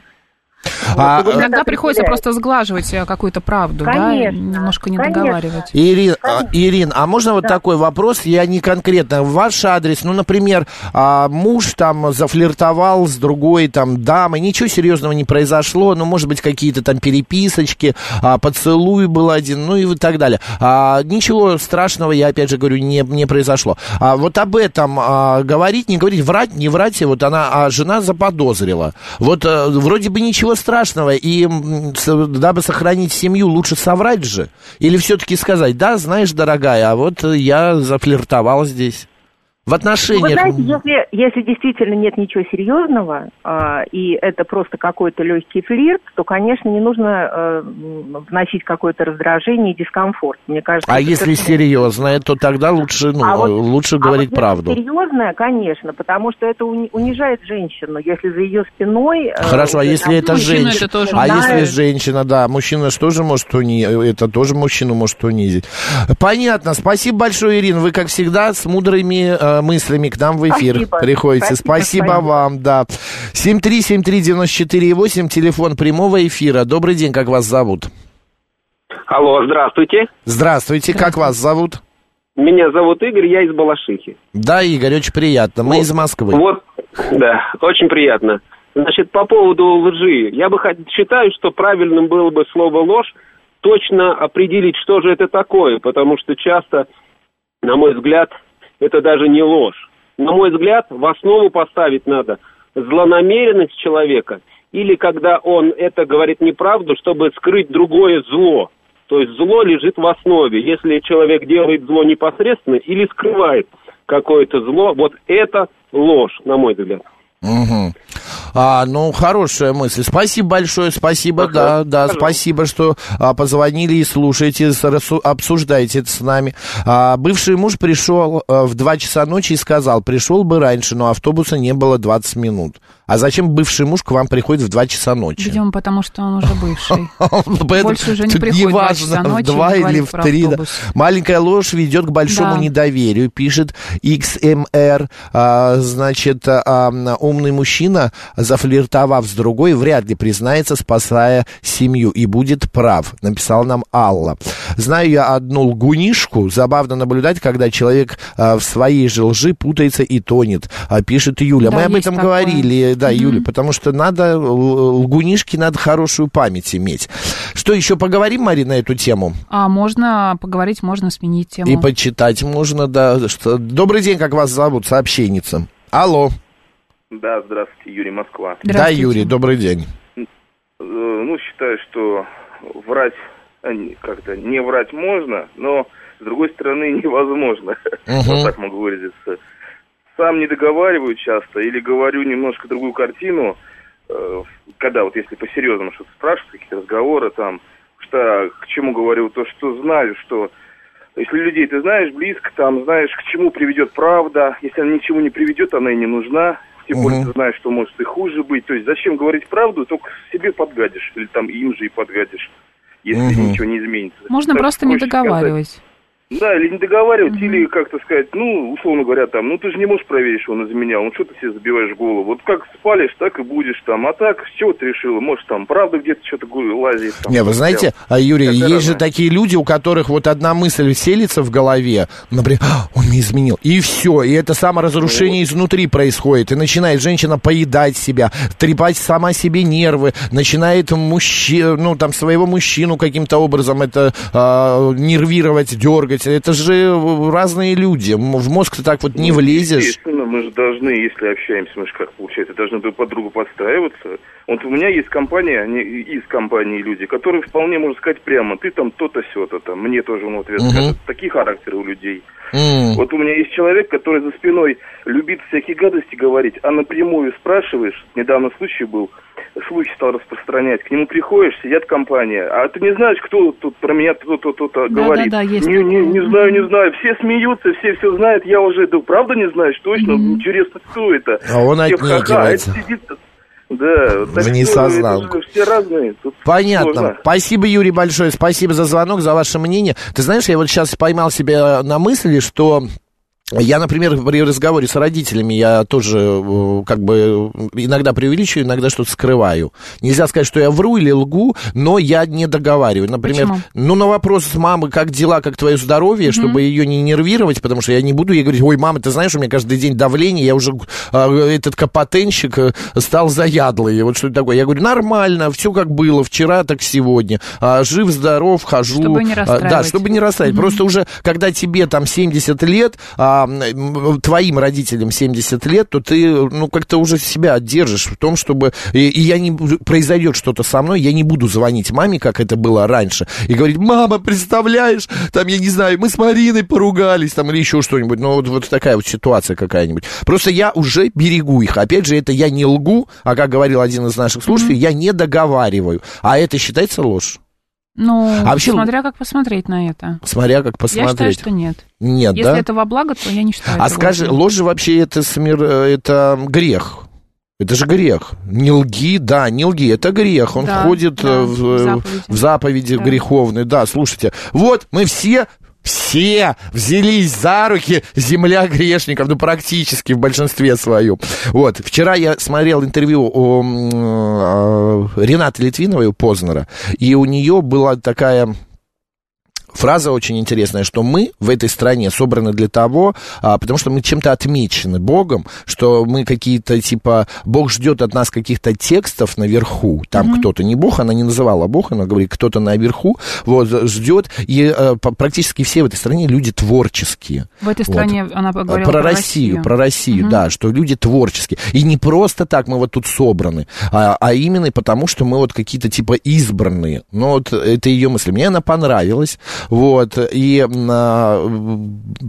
А, вот иногда приходится теряет. просто сглаживать какую-то правду, конечно, да, немножко не конечно. договаривать. Ирин, Ирин, а можно вот да. такой вопрос? Я не конкретно ваш адрес, ну, например, муж там зафлиртовал с другой там дамой, ничего серьезного не произошло, ну, может быть, какие-то там переписочки, поцелуй был один, ну и так далее. Ничего страшного, я опять же говорю, не, не произошло. А вот об этом говорить, не говорить, врать, не врать, вот она, а жена заподозрила. Вот вроде бы ничего страшного, и дабы сохранить семью, лучше соврать же? Или все-таки сказать, да, знаешь, дорогая, а вот я зафлиртовал здесь. В отношениях... Вы знаете, если, если действительно нет ничего серьезного, э, и это просто какой-то легкий флирт, то, конечно, не нужно э, вносить какое-то раздражение и дискомфорт. Мне кажется, а если совершенно... серьезное, то тогда лучше, ну, а вот, лучше говорить а вот правду. Серьезное, конечно, потому что это унижает женщину, если за ее спиной... Хорошо, э, а если это ну, женщина? Это тоже а знает. если женщина, да, мужчина что же может унизить? Это тоже мужчину может унизить. Понятно. Спасибо большое, Ирина. Вы, как всегда, с мудрыми э, мыслями к нам в эфир Спасибо. приходите. Спасибо, Спасибо, Спасибо вам, да. семь три семь три девять четыре восемь, телефон прямого эфира. Добрый день, как вас зовут? Алло, здравствуйте. Здравствуйте, как вас зовут? Меня зовут Игорь, я из Балашихи. Да, Игорь, очень приятно. Мы вот, из Москвы. Вот, да, очень приятно. Значит, по поводу лжи. Я бы считаю, что правильным было бы слово «ложь» точно определить, что же это такое, потому что часто, на мой взгляд, это даже не ложь. На мой взгляд, в основу поставить надо злонамеренность человека, или когда он это говорит неправду, чтобы скрыть другое зло. То есть зло лежит в основе. Если человек делает зло непосредственно или скрывает какое-то зло, вот это ложь, на мой взгляд. Угу. А, ну, хорошая мысль. Спасибо большое, спасибо, ага, да, да, пожалуйста. Спасибо, что а, позвонили и слушаете, обсуждаете это с нами. А, бывший муж пришел а, в два часа ночи и сказал, пришел бы раньше, но автобуса не было двадцать минут. А зачем бывший муж к вам приходит в два часа ночи? Видимо, потому что он уже бывший. Больше уже не приходит в два часа ночи. В два или в три. Маленькая ложь ведет к большому недоверию, пишет икс эм эр. Значит, умный мужчина, зафлиртовав с другой, вряд ли признается, спасая семью, и будет прав, написала нам Алла. Знаю я одну лгунишку, забавно наблюдать, когда человек в своей же лжи путается и тонет, пишет Юля. Мы об этом говорили. Да, mm-hmm. Юля, потому что надо, лгунишки, надо хорошую память иметь. Что, еще поговорим, Марина, на эту тему? А, можно поговорить, можно сменить тему. И почитать можно, да. Что... Добрый день, как вас зовут, сообщенница? Алло. Да, здравствуйте, Юрий, Москва. Да, Юрий, добрый день. Ну, считаю, что врать, как-то не врать можно, но, с другой стороны, невозможно. Uh-huh. Вот так могу выразиться. Сам не договариваю часто или говорю немножко другую картину, э, когда вот если по-серьезному что-то спрашивают, какие-то разговоры там, что к чему говорю, то что знаю, что если людей ты знаешь близко, там знаешь, к чему приведет правда, если она ни к чему не приведет, она и не нужна, тем более uh-huh. ты знаешь, что может и хуже быть, то есть зачем говорить правду, только себе подгадишь, или там им же и подгадишь, если uh-huh. ничего не изменится. Можно так просто не договаривать. Сказать. Да, или не договаривать, mm-hmm. или как-то сказать, ну, условно говоря, там, ну, ты же не можешь проверить, что он изменял, ну, что ты себе забиваешь голову, вот как спалишь, так и будешь там, а так, с чего ты решила, может, там, правда где-то что-то лазит. Там, не, вы знаете, а, Юрий, есть разное. Же такие люди, у которых вот одна мысль селится в голове, например, он не изменил, и все, и это саморазрушение mm-hmm. изнутри происходит, и начинает женщина поедать себя, трепать сама себе нервы, начинает мужчину, ну, там, своего мужчину каким-то образом это а, нервировать, дергать. Это же разные люди. В мозг ты так вот не влезешь. Естественно, мы же должны, если общаемся, мы же как получается, должны друг под другу подстраиваться. Вот у меня есть компания, они, из компании люди, которые вполне, можно сказать, прямо, ты там то-то, сё-то там. Мне тоже, ну, ответ uh-huh. скажет. Такие характеры у людей. Uh-huh. Вот у меня есть человек, который за спиной любит всякие гадости говорить, а напрямую спрашиваешь, недавно случай был, слухи стал распространять, к нему приходишь, сидят компания, а ты не знаешь, кто тут про меня то-то, то-то да, говорит. Да, да, есть не, не, не знаю, не знаю, все смеются, все все знают, я уже, да, правда не знаешь, точно, mm-hmm. интересно, кто это? А он отнекивается. Да, в несознанку. Все разные. Тут понятно. Сложно. Спасибо, Юрий, большое. Спасибо за звонок, за ваше мнение. Ты знаешь, я вот сейчас поймал себя на мысли, что... Я, например, при разговоре с родителями, я тоже как бы иногда преувеличиваю, иногда что-то скрываю. Нельзя сказать, что я вру или лгу, но я не договариваю. Например, почему? Ну, на вопрос мамы, как дела, как твое здоровье, mm-hmm. чтобы ее не нервировать, потому что я не буду ей говорить, ой, мама, ты знаешь, у меня каждый день давление, я уже этот капотенщик стал заядлый. Вот что это такое. Я говорю, нормально, все как было, вчера, так сегодня. Жив, здоров, хожу. Чтобы не расстраивать. Да, чтобы не расстраивать. Mm-hmm. Просто уже, когда тебе там семьдесят лет, а, твоим родителям семьдесят лет, то ты, ну, как-то уже себя держишь в том, чтобы... И, и я не... произойдет что-то со мной, я не буду звонить маме, как это было раньше, и говорить: мама, представляешь, там, я не знаю, мы с Мариной поругались, там, или еще что-нибудь. Ну, вот, вот такая вот ситуация какая-нибудь. Просто я уже берегу их. Опять же, это я не лгу, а, как говорил один из наших слушателей, mm-hmm. я не договариваю. А это считается ложь? Ну, а вообще, смотря как посмотреть на это. Смотря как посмотреть. Я считаю, что нет. Нет, Если да? это во благо, то я не считаю. А это скажи, ложью. ложь вообще это, смер... это грех. Это же грех. Не лги, да, не лги, это грех. Он да, входит да, в, в заповеди, в заповеди да. греховные. Да, слушайте, вот мы все... Все взялись за руки, земля грешников, ну, практически в большинстве своем. Вот, вчера я смотрел интервью у э, Ренаты Литвиновой, у Познера, и у нее была такая... фраза очень интересная, что мы в этой стране собраны для того, а, потому что мы чем-то отмечены Богом, что мы какие-то, типа, Бог ждет от нас каких-то текстов наверху, там mm-hmm. кто-то, не Бог, она не называла Бог, она говорит, кто-то наверху, вот, ждет, и а, практически все в этой стране люди творческие. В этой стране вот. Она поговорила про, про Россию. Россию. Про Россию, mm-hmm. да, что люди творческие. И не просто так мы вот тут собраны, а, а именно потому, что мы вот какие-то, типа, избранные. Ну, вот это ее мысль. Мне она понравилась. Вот, и а,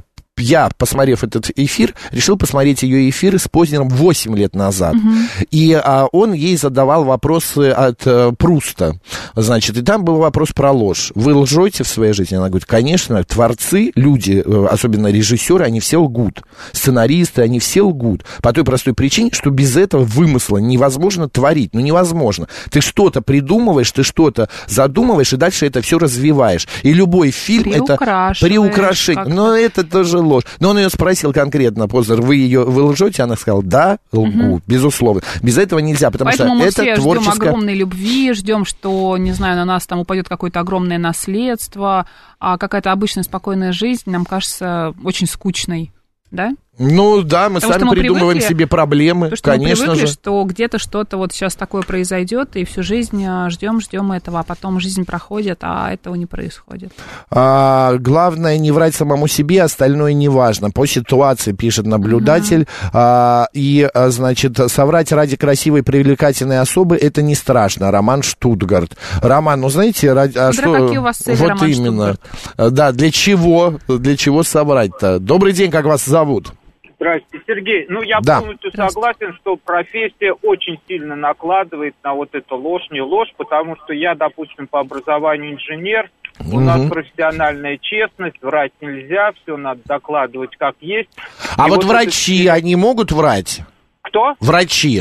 я, посмотрев этот эфир, решил посмотреть ее эфир с Познером восемь лет назад. Uh-huh. И а, он ей задавал вопросы от а, Пруста. Значит, и там был вопрос про ложь. Вы лжете в своей жизни? Она говорит, конечно, творцы, люди, особенно режиссеры, они все лгут. Сценаристы, они все лгут. По той простой причине, что без этого вымысла невозможно творить. Ну, невозможно. Ты что-то придумываешь, ты что-то задумываешь, и дальше это все развиваешь. И любой фильм это приукрашение. Но это тоже ложь. Но он ее спросил конкретно, Познер, вы ее вы лжете? Она сказала, да, лгу, угу. безусловно. Без этого нельзя, потому Поэтому что мы это все творческое... ждем огромной любви, ждем, что, не знаю, на нас там упадет какое-то огромное наследство, а какая-то обычная спокойная жизнь нам кажется очень скучной, да? Ну да, мы потому сами мы придумываем привыкли, себе проблемы, потому что конечно мы привыкли, же. Что где-то что-то вот сейчас такое произойдет, и всю жизнь ждем, ждем этого, а потом жизнь проходит, а этого не происходит. А, главное не врать самому себе, остальное не важно. По ситуации, пишет наблюдатель, uh-huh. а, и, значит, соврать ради красивой, привлекательной особы, это не страшно. Роман Штутгарт. Роман, ну знаете, ради, а что... Какие у вас цели, вот Роман именно. Штутгарт? Да, для чего, для чего соврать-то? Добрый день, как вас зовут? Здравствуйте, Сергей. Ну, я да. полностью согласен, что профессия очень сильно накладывает на вот эту ложь, не ложь, потому что я, допустим, по образованию инженер, у угу. нас профессиональная честность, врать нельзя, все надо докладывать как есть. А И вот, вот врачи, это... они могут врать? Кто? Врачи.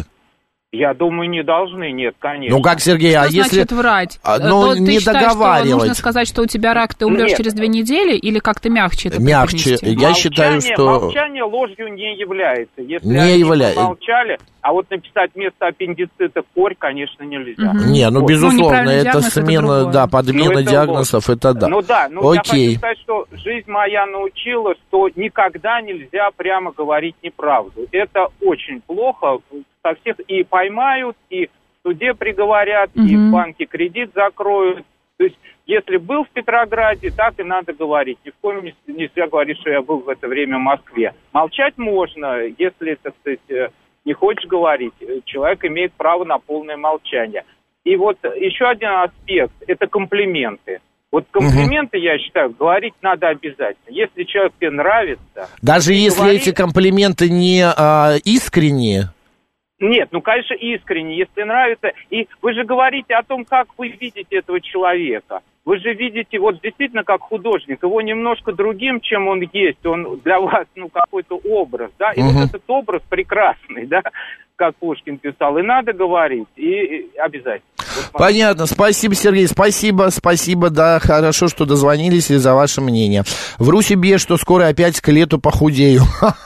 Я думаю, не должны, нет, конечно. Ну как, Сергей, что а значит если... врать? А, ну, то не ты считаешь, договаривать. Что нужно сказать, что у тебя рак, ты умрешь нет. через две недели, или как-то мягче это Мягче. преподнести? Я считаю, что... Молчание ложью не является. Если не они является. молчали, а вот написать вместо аппендицита корь, конечно, нельзя. Угу. Не, ну, вот. безусловно, ну, это смена, это да, подмена ну, это диагнозов, ложь. Это да. Ну да, ну Окей. я хочу сказать, что жизнь моя научила, что никогда нельзя прямо говорить неправду. Это очень плохо. Со всех и поймают, и в суде приговорят, угу. и в банке кредит закроют. То есть, если был в Петрограде, так и надо говорить. Ни в коем случае нельзя говорить, что я был в это время в Москве. Молчать можно, если, так сказать, не хочешь говорить. Человек имеет право на полное молчание. И вот еще один аспект – это комплименты. Вот комплименты, угу. я считаю, говорить надо обязательно. Если человек тебе нравится… Даже если говори... эти комплименты не а, искренние… Нет, ну, конечно, искренне, если нравится. И вы же говорите о том, как вы видите этого человека. Вы же видите, вот действительно, как художник, его немножко другим, чем он есть. Он для вас, ну, какой-то образ, да. И угу. вот этот образ прекрасный, да, как Пушкин писал. И надо говорить, и, и обязательно. Вот, понятно, спасибо, Сергей, спасибо, спасибо, да, хорошо, что дозвонились и за ваше мнение. Вру себе, что скоро опять к лету похудею.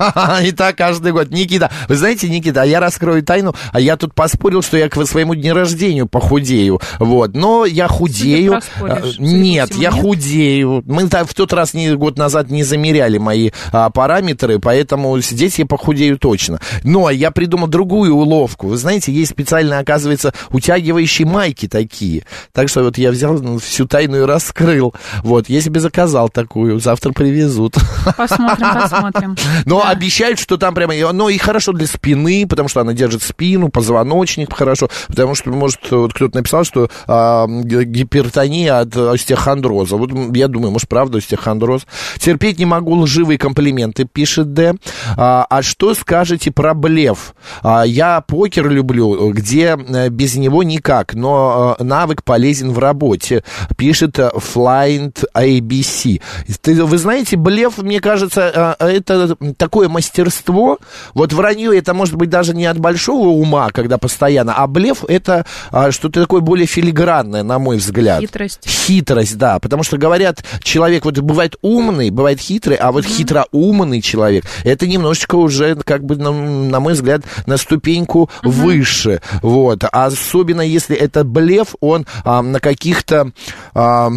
И так каждый год. Никита, вы знаете, Никита, а я раскрою тайну, а я тут поспорил, что я к своему дню рождения похудею, вот, но я худею. Нет, я нет? худею. Мы в тот раз, не, год назад, не замеряли мои а, параметры, поэтому здесь я похудею точно. Но я придумал другую такую уловку. Вы знаете, есть специально, оказывается, утягивающие майки такие. Так что вот я взял всю тайну и раскрыл. Вот, если бы заказал такую, завтра привезут. Посмотрим, посмотрим. Но да. обещают, что там прямо... Ну, и хорошо для спины, потому что она держит спину, позвоночник хорошо. Потому что, может, вот кто-то написал, что а, гипертония от остеохондроза. Вот я думаю, может, правда остеохондроз. Терпеть не могу лживые комплименты, пишет Д. А, а что скажете про блеф? А, я покер люблю, где без него никак, но навык полезен в работе, пишет Flying эй би си. Вы знаете, блеф, мне кажется, это такое мастерство. Вот вранье это может быть даже не от большого ума, когда постоянно, а блеф это что-то такое более филигранное, на мой взгляд. Хитрость. Хитрость, да, потому что говорят, человек вот бывает умный, бывает хитрый, а вот mm-hmm. хитроумный человек, это немножечко уже, как бы, на, на мой взгляд, на ступеньку mm-hmm. выше, вот, особенно если это блеф, он а, на каких-то... А,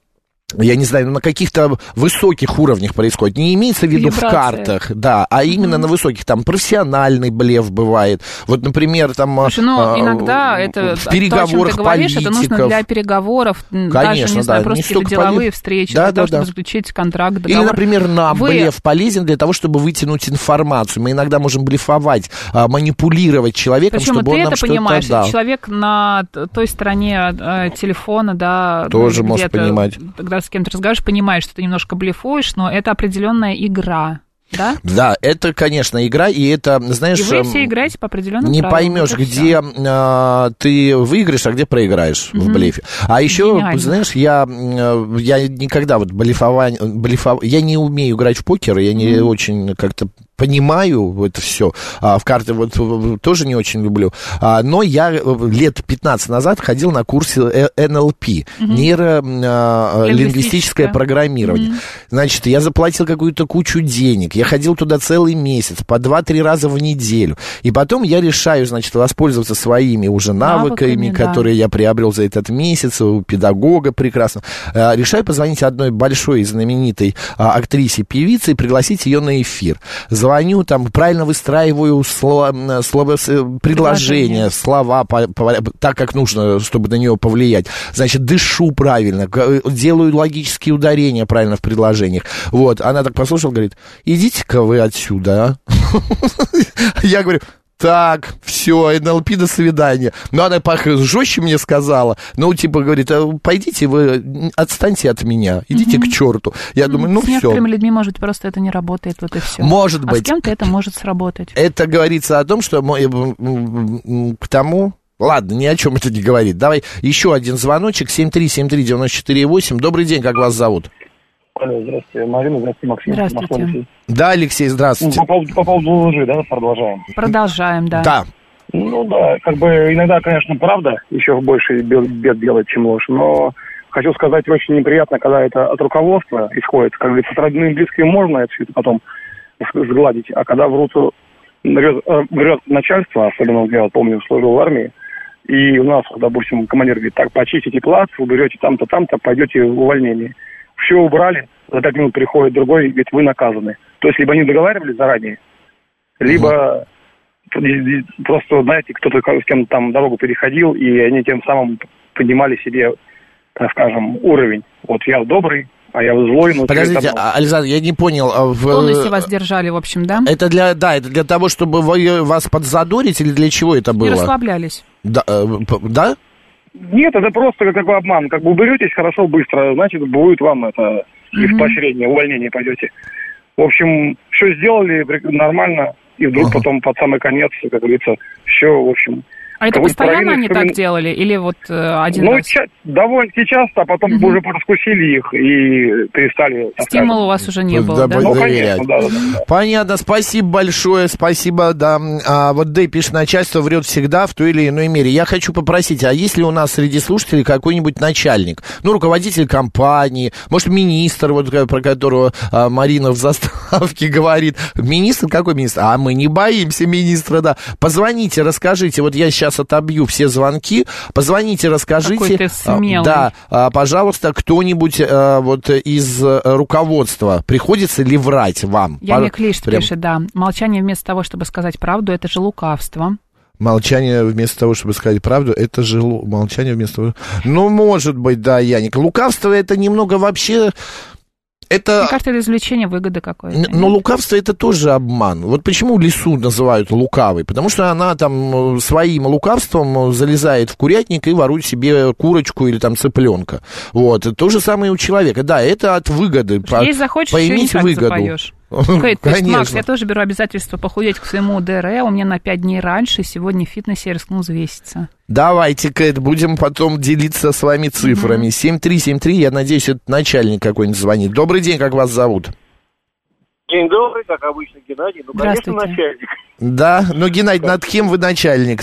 я не знаю, ну, на каких-то высоких уровнях происходит. Не имеется в виду в картах, да, а именно mm-hmm. на высоких. Там профессиональный блеф бывает. Вот, например, там... Слушай, ну, а, иногда это... В переговорах то, о чем ты говоришь, политиков. это нужно для переговоров. Конечно, даже, не знаю, да, просто какие-то деловые полез... встречи, да, для да, того, чтобы да. заключить контракт, договор. Или, например, нам Вы... блеф полезен для того, чтобы вытянуть информацию. Мы иногда можем блефовать, манипулировать человеком, Причем чтобы он нам что-то дал. Причем ты это понимаешь, человек на той стороне э, телефона, да... Тоже может понимать. Когда с кем-то разговариваешь, понимаешь, что ты немножко блефуешь, но это определенная игра, да? Да, это, конечно, игра, и это, знаешь... И вы все играете по определенным не правилам. Не поймешь, где а, ты выиграешь, а где проиграешь mm-hmm. в блефе. А еще, Гениально. знаешь, я, я никогда вот блефование... Блефов... Я не умею играть в покер, я не mm-hmm. очень как-то... понимаю это все, а, в карты вот тоже не очень люблю, а, но я лет пятнадцать назад ходил на курсы эн эл пи, угу. нейролингвистическое программирование. Угу. Значит, я заплатил какую-то кучу денег, я ходил туда целый месяц, по два-три раза в неделю, и потом я решаю, значит, воспользоваться своими уже навыками, навыками которые да. я приобрел за этот месяц у педагога прекрасно. А, решаю позвонить одной большой знаменитой а, актрисе, певице и пригласить ее на эфир. Звоню, там, правильно выстраиваю слово, слово, предложения, слова по, по, так, как нужно, чтобы на нее повлиять. Значит, дышу правильно, делаю логические ударения правильно в предложениях. Вот, она так послушала, говорит, идите-ка вы отсюда, а. Я говорю... Так, все, эн эл пи, до свидания. Но она жестче мне сказала. Ну, типа, говорит, пойдите вы, отстаньте от меня, идите mm-hmm. к черту. Я mm-hmm. думаю, ну, все. С некоторыми людьми, может быть, просто это не работает, вот и все. Может а быть. А с кем-то это может сработать. Это говорится о том, что к тому... Ладно, ни о чем это не говорит. Давай еще один звоночек, семь три семь три девять четыре восемь. Добрый день, как вас зовут? Алло, здравствуйте, Марина, здравствуйте, Максим. Здравствуйте. Да, Алексей, здравствуйте. Ну, по, поводу, по поводу лжи, да, продолжаем? Продолжаем, да. Да. Ну да, как бы иногда, конечно, правда еще больше бед делает, чем ложь, но хочу сказать, очень неприятно, когда это от руководства исходит. Как говорится, с родными и близкими можно это все потом сгладить, а когда врут, врет, врет начальство, особенно я помню, служил в армии, и у нас, допустим, командир говорит, так, почистите плац, уберете там-то, там-то, пойдете в увольнение. Все убрали, за пять минут приходит другой и говорит, вы наказаны. То есть, либо они договаривались заранее, либо угу. просто, знаете, кто-то с кем-то там дорогу переходил, и они тем самым поднимали себе, так скажем, уровень. Вот я добрый, а я злой. Но подождите, там... Александр, я не понял. В тонусе вас держали, в общем, да? Это для, да, это для того, чтобы вы, вас подзадорить, или для чего это было? И расслаблялись. Да? да? Нет, это просто как такой обман. Как бы уберетесь хорошо, быстро, значит, будет вам это и в поощрение, увольнение пойдете. В общем, все сделали нормально, и вдруг uh-huh. потом под самый конец, как говорится, все, в общем... А это постоянно они так делали? Или вот э, один ну, раз? Ну, ча- довольно-таки часто, а потом uh-huh. уже раскусили их и перестали... Стимула у вас уже не было, да? Ну, конечно, да, да, да. Понятно, спасибо большое, спасибо, да. А, вот Дэй пишет, начальство врет всегда в той или иной мере. Я хочу попросить, а есть ли у нас среди слушателей какой-нибудь начальник? Ну, руководитель компании, может, министр, вот про которого а, Марина в заставке говорит. Министр? Какой министр? А мы не боимся министра, да. Позвоните, расскажите, вот я сейчас отобью все звонки. Позвоните, расскажите. Какой ты смелый. Да, пожалуйста, кто-нибудь вот из руководства, приходится ли врать вам? Яник Лиш пишет, да. Молчание вместо того, чтобы сказать правду, это же лукавство. Молчание вместо того, чтобы сказать правду, это же молчание вместо того... Ну, может быть, да, Яник. Лукавство это немного вообще... Это... Мне кажется, это извлечение выгоды какой-то. Но лукавство это тоже обман. Вот почему лису называют лукавой? Потому что она там своим лукавством залезает в курятник и ворует себе курочку или там цыпленка. Вот. То же самое и у человека. Да, это от выгоды. Если захочешь, поиметь еще не так выгоду. Запоешь. Okay, то есть, Макс, я тоже беру обязательство похудеть к своему ДР, у меня на пять дней раньше, сегодня в фитнесе я рискну взвеситься. Давайте, Кэт, будем потом делиться с вами цифрами. Mm-hmm. семь три семь три, я надеюсь, это начальник какой-нибудь звонит. Добрый день, как вас зовут? День добрый, как обычно, Геннадий. Ну, конечно, начальник. Да, но, Геннадий, над кем вы начальник?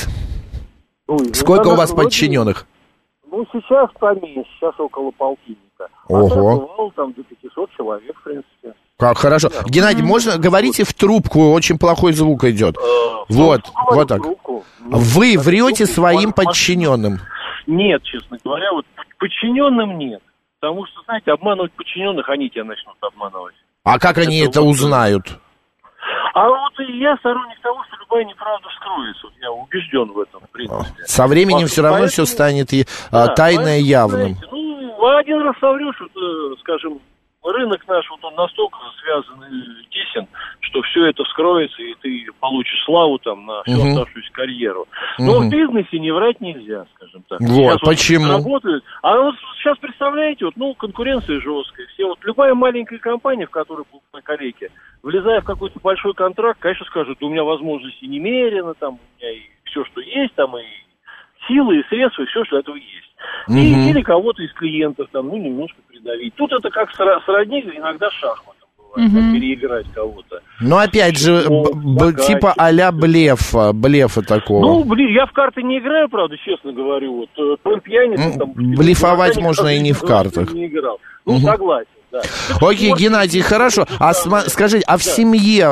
Ой, Сколько ну, у вас вроде... подчиненных? Ну, сейчас поменьше, сейчас около полтинника. Ого. А бывало там до пятисот человек, в принципе. Как хорошо. Да. Геннадий, можно, говорите в трубку, очень плохой звук идет. Э, вот, вот так. Трубку. Вы врете своим подчиненным? Нет, честно говоря, вот подчиненным нет. Потому что, знаете, обманывать подчиненных, они тебя начнут обманывать. А как они это, это узнают? А вот и я сторонник того, что любая неправда вскроется. Вот я убежден в этом, в принципе. Со временем все равно поэтому, все станет и, да, тайное поэтому, явным. Знаете, ну, один раз соврешь, вот, скажем, рынок наш, вот он настолько связан и тесен, что все это вскроется, и ты получишь славу там на всю uh-huh. оставшуюся карьеру. Но uh-huh. в бизнесе не врать нельзя, скажем так. Вот, сейчас почему? Вот работают. А вот сейчас, представляете, вот, ну, конкуренция жесткая. Все, вот любая маленькая компания, в которой на коллеге, влезая в какой-то большой контракт, конечно, скажут, у меня возможностей немерено, там, у меня и все, что есть, там, и силы, и средства, и все, что этого есть. И, mm-hmm. или кого-то из клиентов там, ну, немножко придавить. Тут это как сродни иногда шахматом бывает, mm-hmm. переиграть кого-то. Ну, опять же, б- б- типа а-ля блефа, блефа такого. Ну, блин, я в карты не играю, правда, честно говорю. Вот, э, пьяница, mm-hmm. там... Блефовать можно и не в картах. Не играл. Ну, mm-hmm. согласен. Да. Окей, okay, Геннадий, хорошо. А см- скажите, а в да. семье,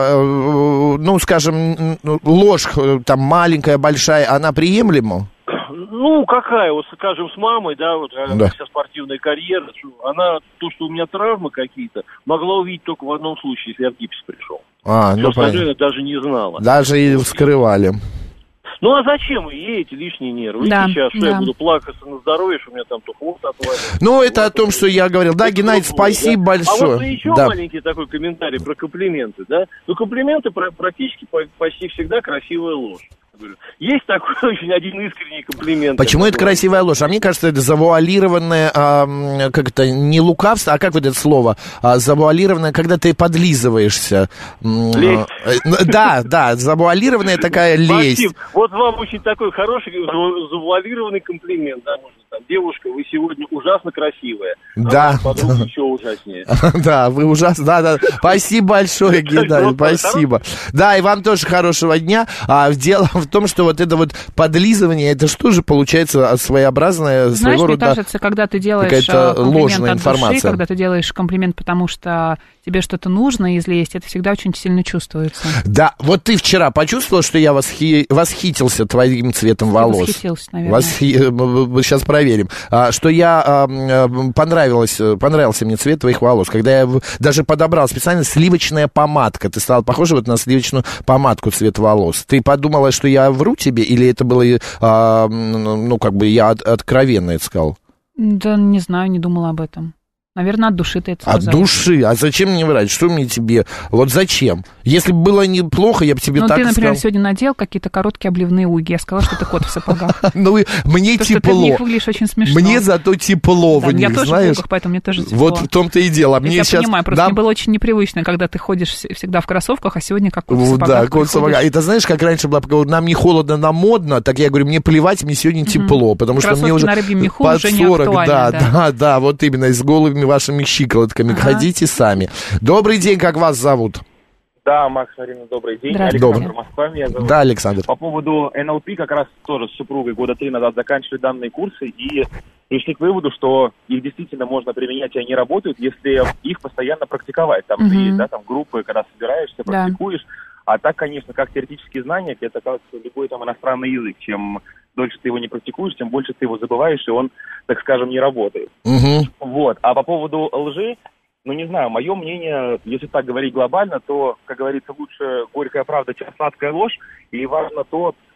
э, ну, скажем, ложь там маленькая, большая, она приемлема? Ну, какая, вот, скажем, с мамой, да, вот, да. вся спортивная карьера, она, то, что у меня травмы какие-то, могла увидеть только в одном случае, если я в гипс пришел. А, все ну, остальное даже не знала. Даже и вскрывали. Ну, а зачем ей эти лишние нервы? Да, и сейчас, да. что я буду плакаться на здоровье, что у меня там то хвост отвалится. Ну, это о том, что я говорил. Да, Геннадий, спасибо да. большое. А вот еще да. маленький такой комментарий про комплименты, да? Ну, комплименты практически почти всегда красивая ложь. Есть такой очень один искренний комплимент. Почему это красивая ложь? А мне кажется, это завуалированное, а, как это, не лукавство, а как вот это слово? А, завуалированное, когда ты подлизываешься. Лесть. Да, да, завуалированная такая лесть. Максим, вот вам очень такой хороший завуалированный комплимент, да, можно там, девушка, вы сегодня ужасно красивая. Да. А подруга еще ужаснее. Да, вы ужасно, да, да. Спасибо большое, Геннадий, спасибо. Да, и вам тоже хорошего дня. А дело в том, что вот это вот подлизывание, это что же получается своеобразное, знаешь, своего мне рода... кажется, когда ты делаешь какая-то ложная от информация. Души, когда ты делаешь комплимент, потому что тебе что-то нужно, если есть, это всегда очень сильно чувствуется. Да, вот ты вчера почувствовал, что я восхи... восхитился твоим цветом волос? Восхитился, наверное. Восхи... Сейчас проверим. А, что я... А, понравилось, понравился мне цвет твоих волос, когда я даже подобрал специально сливочная помадка. Ты стала похожа вот на сливочную помадку цвет волос. Ты подумала, что я вру тебе, или это было, а, ну, как бы я от, откровенно это сказал? Да, не знаю, не думала об этом. Наверное, от души ты это сказал. От души? А зачем мне врать? Что мне тебе? Вот зачем? Если бы было неплохо, я бы тебе ну, так сказал. Ну, ты, например, сказал. сегодня надел какие-то короткие обливные уги. Я сказала, что ты кот в сапогах. Ну, мне тепло. Что ты в них выглядишь очень смешно. Мне зато тепло в них, знаешь. Я тоже в угах, поэтому мне тоже тепло. Вот в том-то и дело. Я понимаю, просто мне было очень непривычно, когда ты ходишь всегда в кроссовках, а сегодня как кот в сапогах. Да, кот в сапогах. И ты знаешь, как раньше было, нам не холодно, нам модно, так я говорю, мне плевать, мне сегодня тепло, потому что мне уже под сорок. Да, да, да, вот именно, с голыми вашими щиколотками. Ага. Ходите сами. Добрый день, как вас зовут? Да, Макс, Марина, добрый день. Александр, Добрый. Москва меня зовут. Да, Александр. По поводу эн эл пи, как раз тоже с супругой года три назад заканчивали данные курсы и пришли к выводу, что их действительно можно применять, и они работают, если их постоянно практиковать. Там mm-hmm. есть, да, там группы, когда собираешься, практикуешь. Да. А так, конечно, как теоретические знания, это, кажется, любой там иностранный язык. Чем дольше ты его не практикуешь, тем больше ты его забываешь, и он, так скажем, не работает. Угу. Вот. А по поводу лжи, ну, не знаю, мое мнение, если так говорить глобально, то, как говорится, лучше горькая правда, чем сладкая ложь. И важно то,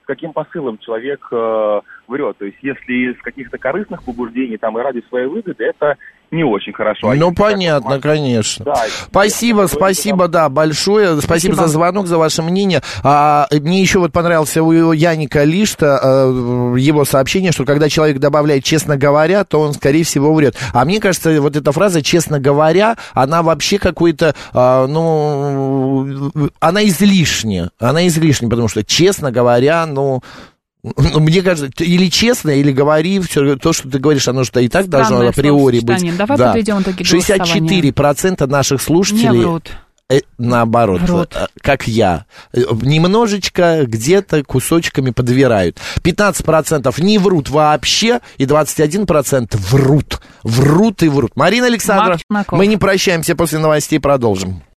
с каким посылом человек э, врет. То есть если из каких-то корыстных побуждений там и ради своей выгоды, это не очень хорошо. А ну, понятно, конечно. Да, спасибо, спасибо, да, большое. Спасибо, спасибо за звонок, за ваше мнение. А, мне еще вот понравился у Яника Лишта а, его сообщение, что когда человек добавляет «честно говоря», то он, скорее всего, врет. А мне кажется, вот эта фраза «честно говоря», она вообще какой-то, а, ну, она излишняя. Она излишняя, потому что, честно говоря, ну... Мне кажется, или честно, или говори, все то, что ты говоришь, оно что и так Странное должно априори быть. Давай да. подведем итоги голосования. шестьдесят четыре процента наших слушателей... Не врут. Э, наоборот, врут. Как я. Немножечко где-то кусочками подбирают. пятнадцать процентов не врут вообще, и двадцать один процент врут. Врут и врут. Марина Александровна, мы не прощаемся, после новостей продолжим.